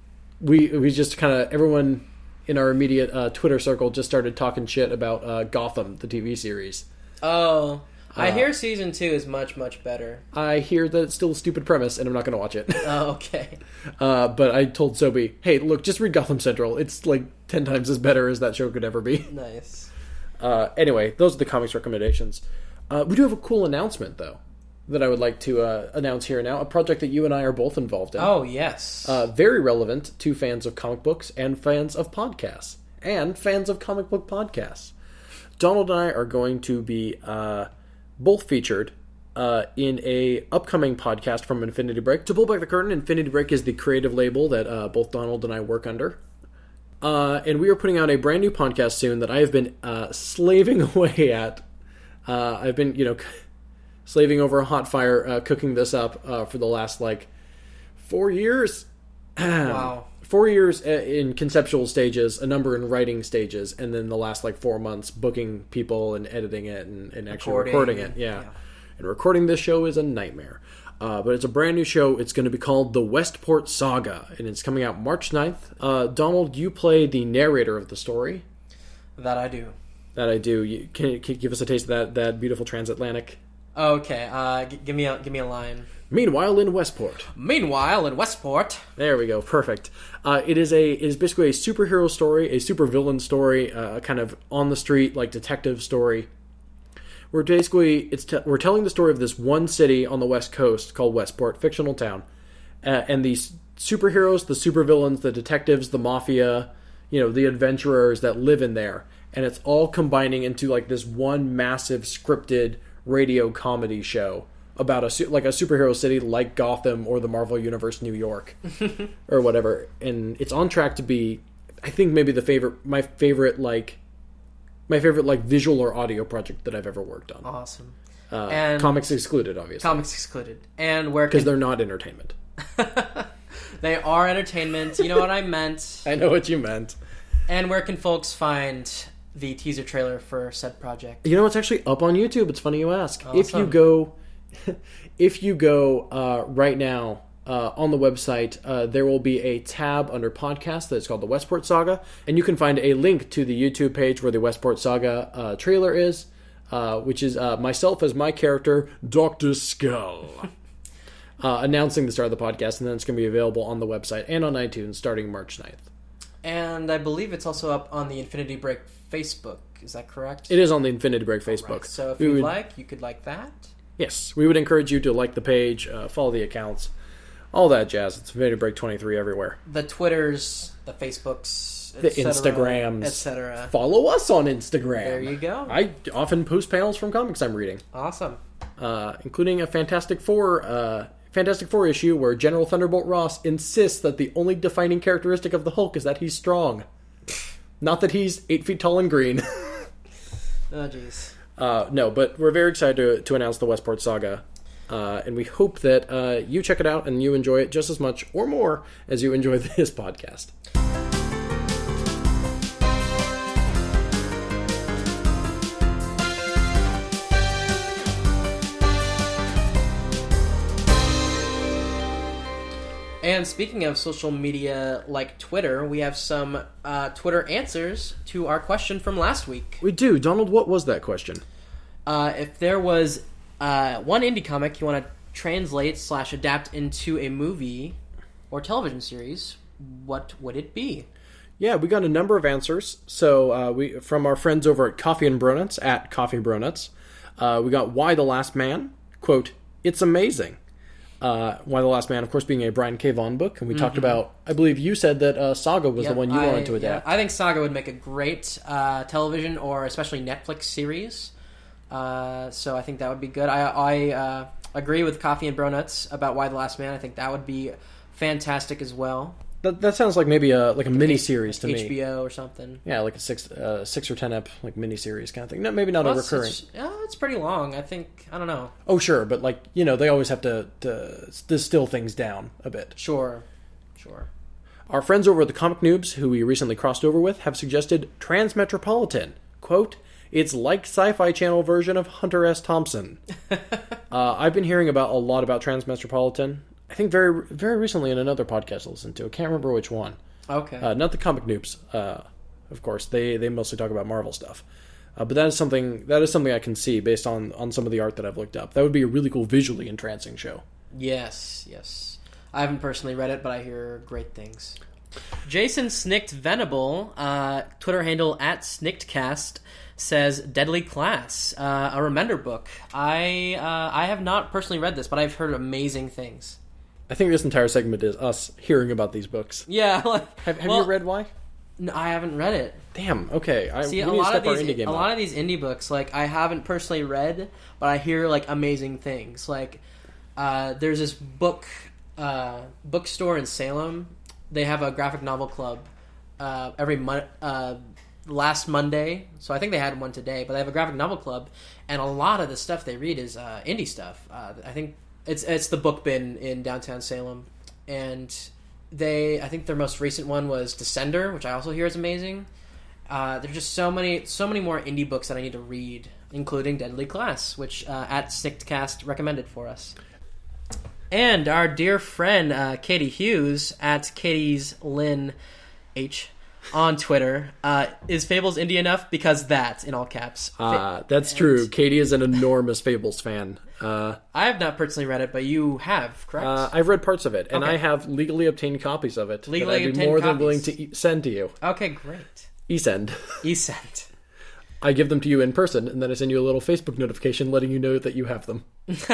we we just kind of everyone in our immediate uh, Twitter circle just started talking shit about uh, Gotham, the T V series. Oh, I Uh, hear season two is much, much better. I hear that it's still a stupid premise, and I'm not going to watch it. Oh, okay. uh, but I told Sobi, hey, look, just read Gotham Central. It's like ten times as better as that show could ever be. Nice. Uh, anyway, those are the comics recommendations. Uh, we do have a cool announcement, though, that I would like to uh, announce here now. A project that you and I are both involved in. Oh, yes. Uh, very relevant to fans of comic books and fans of podcasts. And fans of comic book podcasts. Donald and I are going to be uh, both featured uh, in a upcoming podcast from Infinity Break. To pull back the curtain, Infinity Break is the creative label that uh, both Donald and I work under. Uh, and we are putting out a brand new podcast soon that I have been uh, slaving away at. Uh, I've been, you know, slaving over a hot fire, uh, cooking this up uh, for the last, like, four years. Wow. Four years in conceptual stages, a number in writing stages, and then the last, like, four months booking people and editing it and, and actually recording, recording it. Yeah. yeah. And recording this show is a nightmare. Uh, but it's a brand new show. It's going to be called The Westport Saga, and it's coming out March ninth. Uh, Donald, you play the narrator of the story. That I do. That I do. You, can, can you give us a taste of that, that beautiful transatlantic? Okay, uh, g- give me a give me a line. Meanwhile in Westport. Meanwhile in Westport. There we go. Perfect. Uh, it is a it is basically a superhero story, a supervillain story, uh, a kind of on the street like detective story. We're basically it's te- we're telling the story of this one city on the West Coast called Westport, fictional town, uh, and these superheroes, the supervillains, the detectives, the mafia, you know, the adventurers that live in there, and it's all combining into like this one massive scripted radio comedy show about a su- like a superhero city like Gotham or the Marvel Universe New York or whatever, and it's on track to be, I think maybe the favorite my favorite like. My favorite, like, visual or audio project that I've ever worked on. Awesome. Uh, And- comics excluded, obviously. Comics excluded. And where Because can... they're not entertainment. They are entertainment. You know what I meant. I know what you meant. And where can folks find the teaser trailer for said project? You know, it's actually up on YouTube. It's funny you ask. If you Awesome. go... if you go uh, right now uh, on the website, uh, there will be a tab under podcast that's called The Westport Saga, and you can find a link to the YouTube page where the Westport Saga uh, trailer is, uh, which is uh, myself as my character, Doctor Skull, uh, announcing the start of the podcast, and then it's going to be available on the website and on iTunes starting March ninth. And I believe it's also up on the Infinity Break Facebook. Is that correct? It is on the Infinity Break Facebook. Right. So if We you would- like, you could like that. Yes, we would encourage you to like the page, uh, follow the accounts, all that jazz. It's Infinity Break twenty-three everywhere. The Twitters, the Facebooks, The et cetera, Instagrams. et cetera. Follow us on Instagram. There you go. I often post panels from comics I'm reading, Awesome. uh, including a Fantastic Four, uh, Fantastic Four issue where General Thunderbolt Ross insists that the only defining characteristic of the Hulk is that he's strong, not that he's eight feet tall and green. Oh, jeez. Uh, no, but we're very excited to, to announce the Westport Saga, uh, and we hope that uh, you check it out and you enjoy it just as much or more as you enjoy this podcast. And speaking of social media like Twitter, we have some uh, Twitter answers to our question from last week. We do. Donald, what was that question? Uh, if there was uh, one indie comic you want to translate slash adapt into a movie or television series, what would it be? Yeah, we got a number of answers. So uh, we from our friends over at Coffee and Bronuts, at Coffee Bronuts. Uh, we got Why the Last Man? Quote, it's amazing. Uh, Why the Last Man, of course, being a Brian K. Vaughan book. And we mm-hmm. talked about, I believe you said that uh, Saga was Yep, the one you I, wanted to adapt. Yeah, I think Saga would make a great uh, television or especially Netflix series. Uh, so I think that would be good. I, I uh, agree with Coffee and Bronuts about Why the Last Man. I think that would be fantastic as well. That that sounds like maybe a like a mini series to me. H B O or something. Yeah, like a six uh, six or ten ep like mini series kind of thing. No, maybe not well, a recurring. It's, yeah, it's pretty long. I think I don't know. Oh sure, but like you know they always have to, to distill things down a bit. Sure, sure. Our friends over at the Comic Noobs, who we recently crossed over with, have suggested Transmetropolitan. Quote, it's like Sci-Fi Channel version of Hunter S. Thompson. uh, I've been hearing about a lot about Transmetropolitan. I think very very recently in another podcast I listened to. I can't remember which one. Okay. Uh, not the Comic Noobs, uh, of course. They they mostly talk about Marvel stuff. Uh, but that is something that is something I can see based on, on some of the art that I've looked up. That would be a really cool visually entrancing show. Yes, yes. I haven't personally read it, but I hear great things. Jason Snicked Venable, uh, Twitter handle at SnickedCast, says Deadly Class, uh, a Remender book. I uh, I have not personally read this, but I've heard amazing things. I think this entire segment is us hearing about these books. Yeah. Like, have have well, you read Y? No, I haven't read it. Damn. Okay. I See, we a need to lot step of our these, indie game a up. lot of these indie books, like I haven't personally read, but I hear like amazing things. Like, uh, there's this book uh, bookstore in Salem. They have a graphic novel club uh, every month. Uh, last Monday, so I think they had one today. But they have a graphic novel club, and a lot of the stuff they read is uh, indie stuff. Uh, I think it's it's the Book Bin in downtown Salem, and they I think their most recent one was Descender, which I also hear is amazing. Uh, there's just so many so many more indie books that I need to read, including Deadly Class, which uh, at SnickedCast recommended for us. And our dear friend uh, Katie Hughes at Katie's Lynn H on Twitter uh, is Fables indie enough because that in all caps. Uh, that's and true. Katie is an enormous Fables fan. Uh, I have not personally read it, but you have, correct? Uh, I've read parts of it, and okay. I have legally obtained copies of it. Legally that I'd be obtained more copies. than willing to e- send to you. Okay, great. E-send. E-send. I give them to you in person, and then I send you a little Facebook notification letting you know that you have them.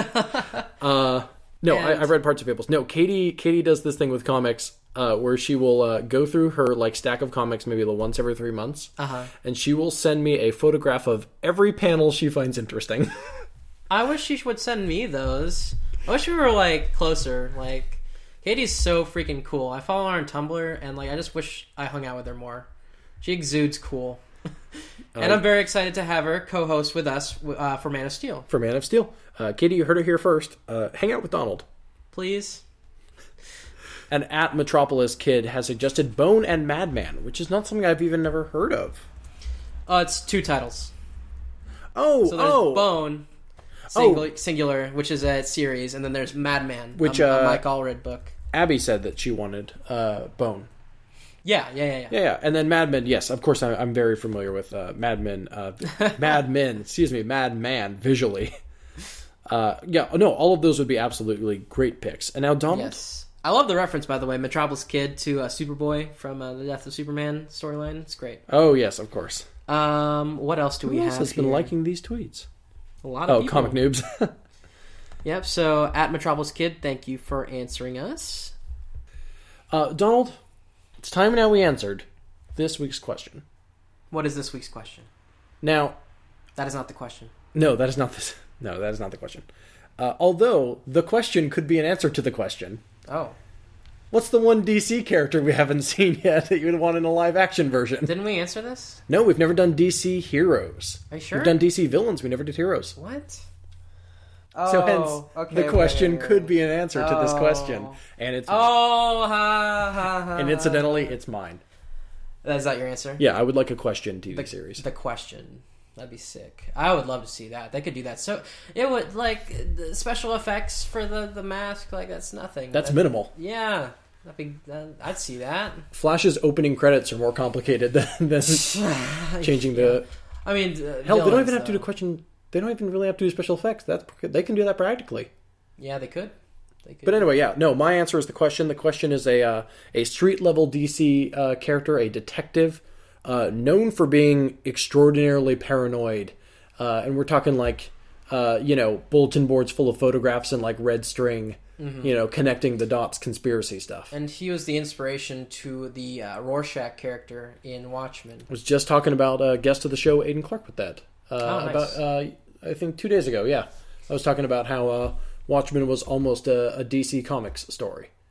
uh, no, and... I, I've read parts of Fables. No, Katie. Katie does this thing with comics uh, where she will uh, go through her like stack of comics maybe once every three months, uh-huh. and she will send me a photograph of every panel she finds interesting. I wish she would send me those. I wish we were like closer. Like Katie's so freaking cool. I follow her on Tumblr, and like I just wish I hung out with her more. She exudes cool. And uh, I'm very excited to have her co-host with us uh, for Man of Steel. For Man of Steel. Uh, Katie, you heard her here first. Uh, hang out with Donald. Please. And at Metropolis Kid has suggested Bone and Madman, which is not something I've even never heard of. Oh, uh, it's two titles. Oh, so there's oh. Bone, single, oh. singular, which is a series, and then there's Madman, which, a, a uh, Mike Allred book. Abby said that she wanted uh, Bone. Yeah, yeah, yeah, yeah. Yeah, yeah. And then Mad Men, yes, of course, I, I'm very familiar with uh, Mad Men. Uh, Mad Men, excuse me, Mad Man, visually. Uh, yeah, no, all of those would be absolutely great picks. And now, Donald? Yes. I love the reference, by the way, Metropolis Kid to uh, Superboy from uh, the Death of Superman storyline. It's great. Oh, yes, of course. Um, what else do Who we else have has here? been liking these tweets? A lot of oh, people. Comic Noobs. Yep, so at Metropolis Kid, thank you for answering us. Uh, Donald, it's time now we answered this week's question. What is this week's question? Now... That is not the question. No, that is not this. No, that is not the question. Uh, although, the question could be an answer to the question. Oh. What's the one D C character we haven't seen yet that you would want in a live-action version? Didn't we answer this? No, we've never done D C heroes. Are you sure? We've done D C villains, we never did heroes. What? So oh, hence, okay, the question wait, wait, wait. could be an answer oh. to this question. And it's Oh, ha, ha, ha. And incidentally, it's mine. Is that your answer? Yeah, I would like a question T V the, series. The question. That'd be sick. I would love to see that. They could do that. So it would like the special effects for the, the mask. Like that's nothing. That's that'd, minimal. Yeah, that'd be. Uh, I'd see that. Flash's opening credits are more complicated than, than changing the. I mean, uh, hell, villains, they don't even have though. to do question. They don't even really have to do special effects. That's they can do that practically. Yeah, they could. They could. But anyway, yeah, no. My answer is the question. The question is a uh, a street level D C uh, character, a detective. Uh, known for being extraordinarily paranoid, uh, and we're talking like, uh, you know, bulletin boards full of photographs and like red string, mm-hmm. you know, connecting the dots, conspiracy stuff. And he was the inspiration to the uh, Rorschach character in Watchmen. I was just talking about a guest of the show, Aidan Clark, with that. Uh, oh, nice. About uh, I think two days ago. Yeah, I was talking about how uh, Watchmen was almost a, a D C Comics story.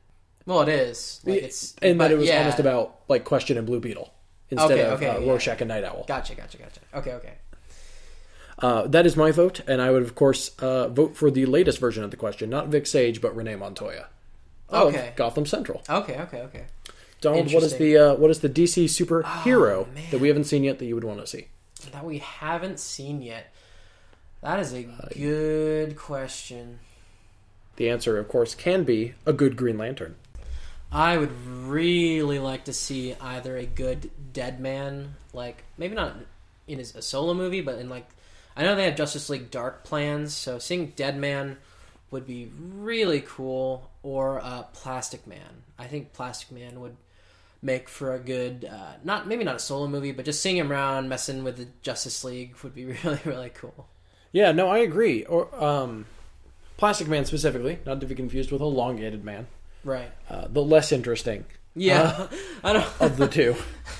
Well, it is. Like, it's, and but, that it was yeah. almost about like Question and Blue Beetle instead Okay, of okay, uh, yeah. Rorschach and Night Owl. Gotcha, gotcha, gotcha. Okay, okay. Uh, that is my vote, and I would of course uh, vote for the latest version of the question, not Vic Sage, but Renee Montoya of Okay. Gotham Central. Okay, okay, okay. Donald, what is Interesting. the uh, what is the D C superhero Oh, man. that we haven't seen yet that you would want to see? That we haven't seen yet. That is a good question. The answer, of course, can be a good Green Lantern. I would really like to see either a good Deadman, like maybe not in his, a solo movie, but in like I know they have Justice League Dark plans, so seeing Deadman would be really cool. Or uh, Plastic Man. I think Plastic Man would make for a good, uh, not maybe not a solo movie, but just seeing him around messing with the Justice League would be really really cool. Yeah, no, I agree. Or um, Plastic Man specifically, not to be confused with Elongated Man. Right. Uh, the less interesting. Yeah. uh, I don't of the two.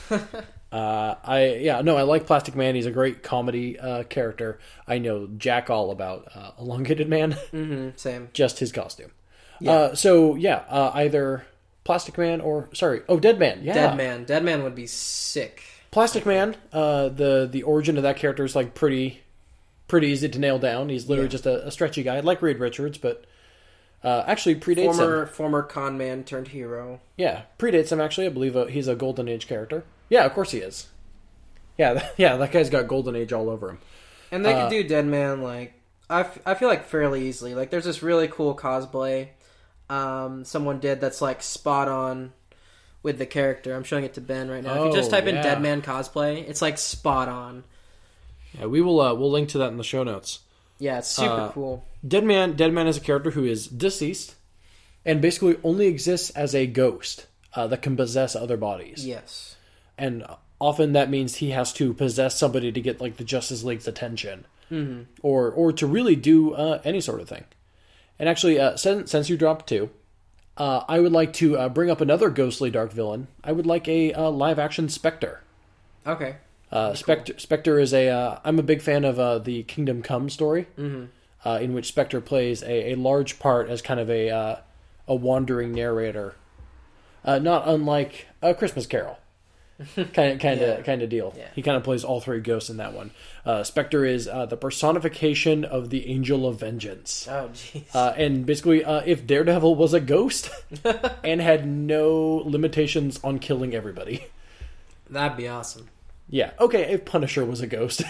Uh, I yeah no I like Plastic Man. He's a great comedy uh, character. I know jack all about uh, Elongated Man, mm-hmm, same. just his costume. Yeah. Uh, so yeah, uh, either Plastic Man or sorry, oh Dead Man. Yeah, Dead Man. Dead Man would be sick. Plastic Man. Uh, the the origin of that character is like pretty pretty easy to nail down. He's literally Yeah. just a, a stretchy guy, like Reed Richards, but uh, actually predates Former him. former con man turned hero. Yeah, predates him actually. I believe uh, he's a Golden Age character. Yeah, of course he is. Yeah, th- yeah, that guy's got Golden Age all over him. And they Uh, could do Dead Man like I, f- I feel like fairly easily. Like there's this really cool cosplay um, someone did that's like spot on with the character. I'm showing it to Ben right now. if you just Oh, type in yeah. Dead Man cosplay, it's like spot on. Yeah, we will. Uh, we'll link to that in the show notes. Yeah, it's super Uh, cool. Dead Man. Dead Man is a character who is deceased, and basically only exists as a ghost uh, that can possess other bodies. Yes. And often that means he has to possess somebody to get like the Justice League's attention, Mm-hmm. or or to really do uh, any sort of thing. And actually, uh, since since you dropped two, uh, I would like to uh, bring up another ghostly dark villain. I would like a uh, live action Spectre. Okay. Uh, Spectre, Spectre is a. Uh, I'm a big fan of uh, the Kingdom Come story, Mm-hmm. uh, in which Spectre plays a, a large part as kind of a uh, a wandering narrator, uh, not unlike A Christmas Carol, kind of kind of Yeah. kind of deal. Yeah. He kind of plays all three ghosts in that one. Uh, Spectre is uh, the personification of the Angel of Vengeance. Oh, jeez. Uh, and basically, uh, if Daredevil was a ghost and had no limitations on killing everybody. That'd be awesome. Yeah. Okay. If Punisher was a ghost.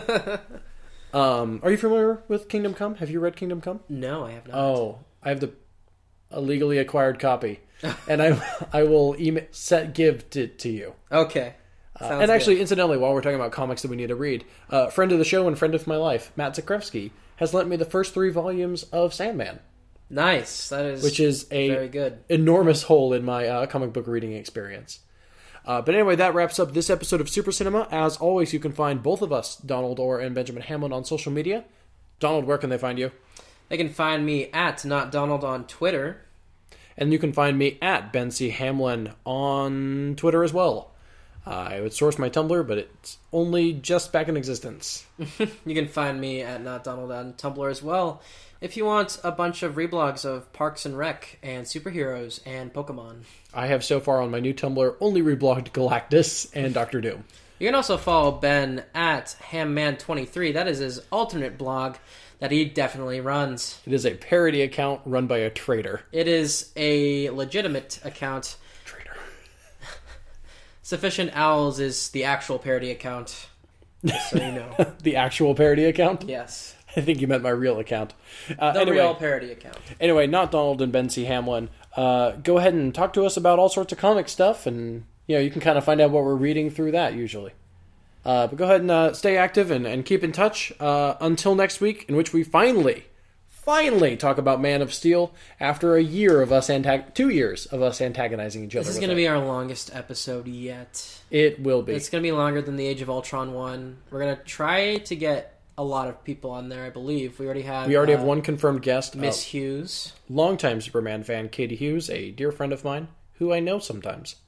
um, are you familiar with Kingdom Come? Have you read Kingdom Come? No, I have not. Oh, I have the a legally acquired copy, and I I will email set give it to you. Okay. Uh, Sounds and actually, good. incidentally, while we're talking about comics that we need to read, uh, friend of the show and friend of my life, Matt Zakrevsky, has lent me the first three volumes of Sandman, Nice. That is which is a very good. enormous hole in my uh, comic book reading experience. Uh, but anyway, that wraps up this episode of Super Cinema. As always, you can find both of us, Donald Orr and Benjamin Hamlin, on social media. Donald, where can they find you? They can find me at Not Donald on Twitter. And you can find me at Ben C. Hamlin on Twitter as well. Uh, I would source my Tumblr, but it's only just back in existence. You can find me at Not Donald on Tumblr as well. If you want a bunch of reblogs of Parks and Rec and superheroes and Pokemon. I have so far on my new Tumblr only reblogged Galactus and Doctor Doom. You can also follow Ben at Hamman twenty-three. That is his alternate blog that he definitely runs. It is a parody account run by a traitor. It is a legitimate account. Traitor. Sufficient Owls is the actual parody account. Just so you know. The actual parody account? Yes. I think you meant my real account. Uh, The anyway, real parody account. anyway, not Donald and Ben C. Hamlin. Uh, go ahead and talk to us about all sorts of comic stuff, and you know you can kind of find out what we're reading through that usually. Uh, but go ahead and uh, stay active and, and keep in touch uh, until next week, in which we finally, finally talk about Man of Steel after a year of us antag- two years of us antagonizing each other. This is with going to it. be our longest episode yet. It will be. It's going to be longer than the Age of Ultron one. We're going to try to get a lot of people on there, I believe. We already have We already uh, have one confirmed guest, Miss uh, Hughes. longtime Superman fan Katie Hughes, a dear friend of mine who I know sometimes.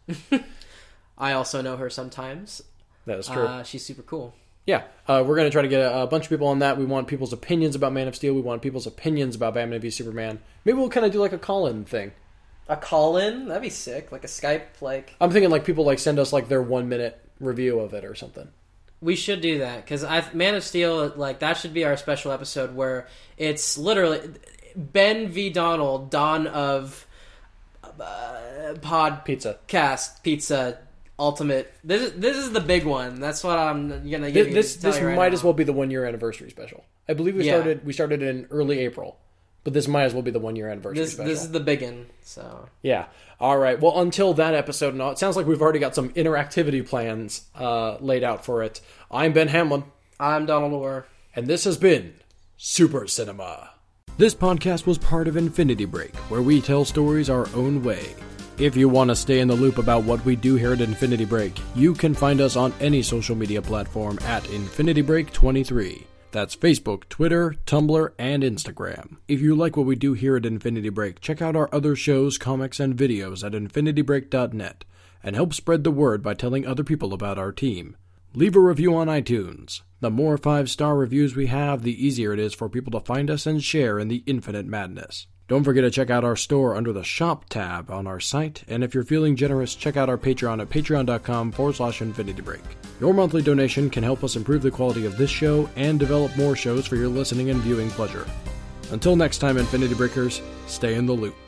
I also know her sometimes. That is true. Uh, she's super cool. Yeah, uh, we're going to try to get a, a bunch of people on that. We want people's opinions about Man of Steel. We want people's opinions about Batman v Superman. Maybe we'll kind of do like a call-in thing. A call-in? That'd be sick. Like a Skype, like... I'm thinking like people like send us like their one minute review of it or something. We should do that, because Man of Steel, like, that should be our special episode where it's literally Ben v. Donald, Dawn of uh, Pod Pizza. Cast Pizza Ultimate. This is this is the big one. That's what I'm gonna give This you. this, this right might now. as well be the one year anniversary special. I believe we Yeah. started we started in early April, but this might as well be the one year anniversary This special. this is the big one. So Yeah. All right. Well, until that episode, no, it sounds like we've already got some interactivity plans uh, laid out for it. I'm Ben Hamlin, I'm Donald Orr. and this has been Super Cinema. This podcast was part of Infinity Break, where we tell stories our own way. If you want to stay in the loop about what we do here at Infinity Break, you can find us on any social media platform at Infinity Break twenty-three. That's Facebook, Twitter, Tumblr, and Instagram. If you like what we do here at Infinity Break, check out our other shows, comics, and videos at infinity break dot net, and help spread the word by telling other people about our team. Leave a review on iTunes. The more five-star reviews we have, the easier it is for people to find us and share in the infinite madness. Don't forget to check out our store under the Shop tab on our site, and if you're feeling generous, check out our Patreon at patreon.com forward slash Infinity Break. Your monthly donation can help us improve the quality of this show and develop more shows for your listening and viewing pleasure. Until next time, Infinity Breakers, stay in the loop.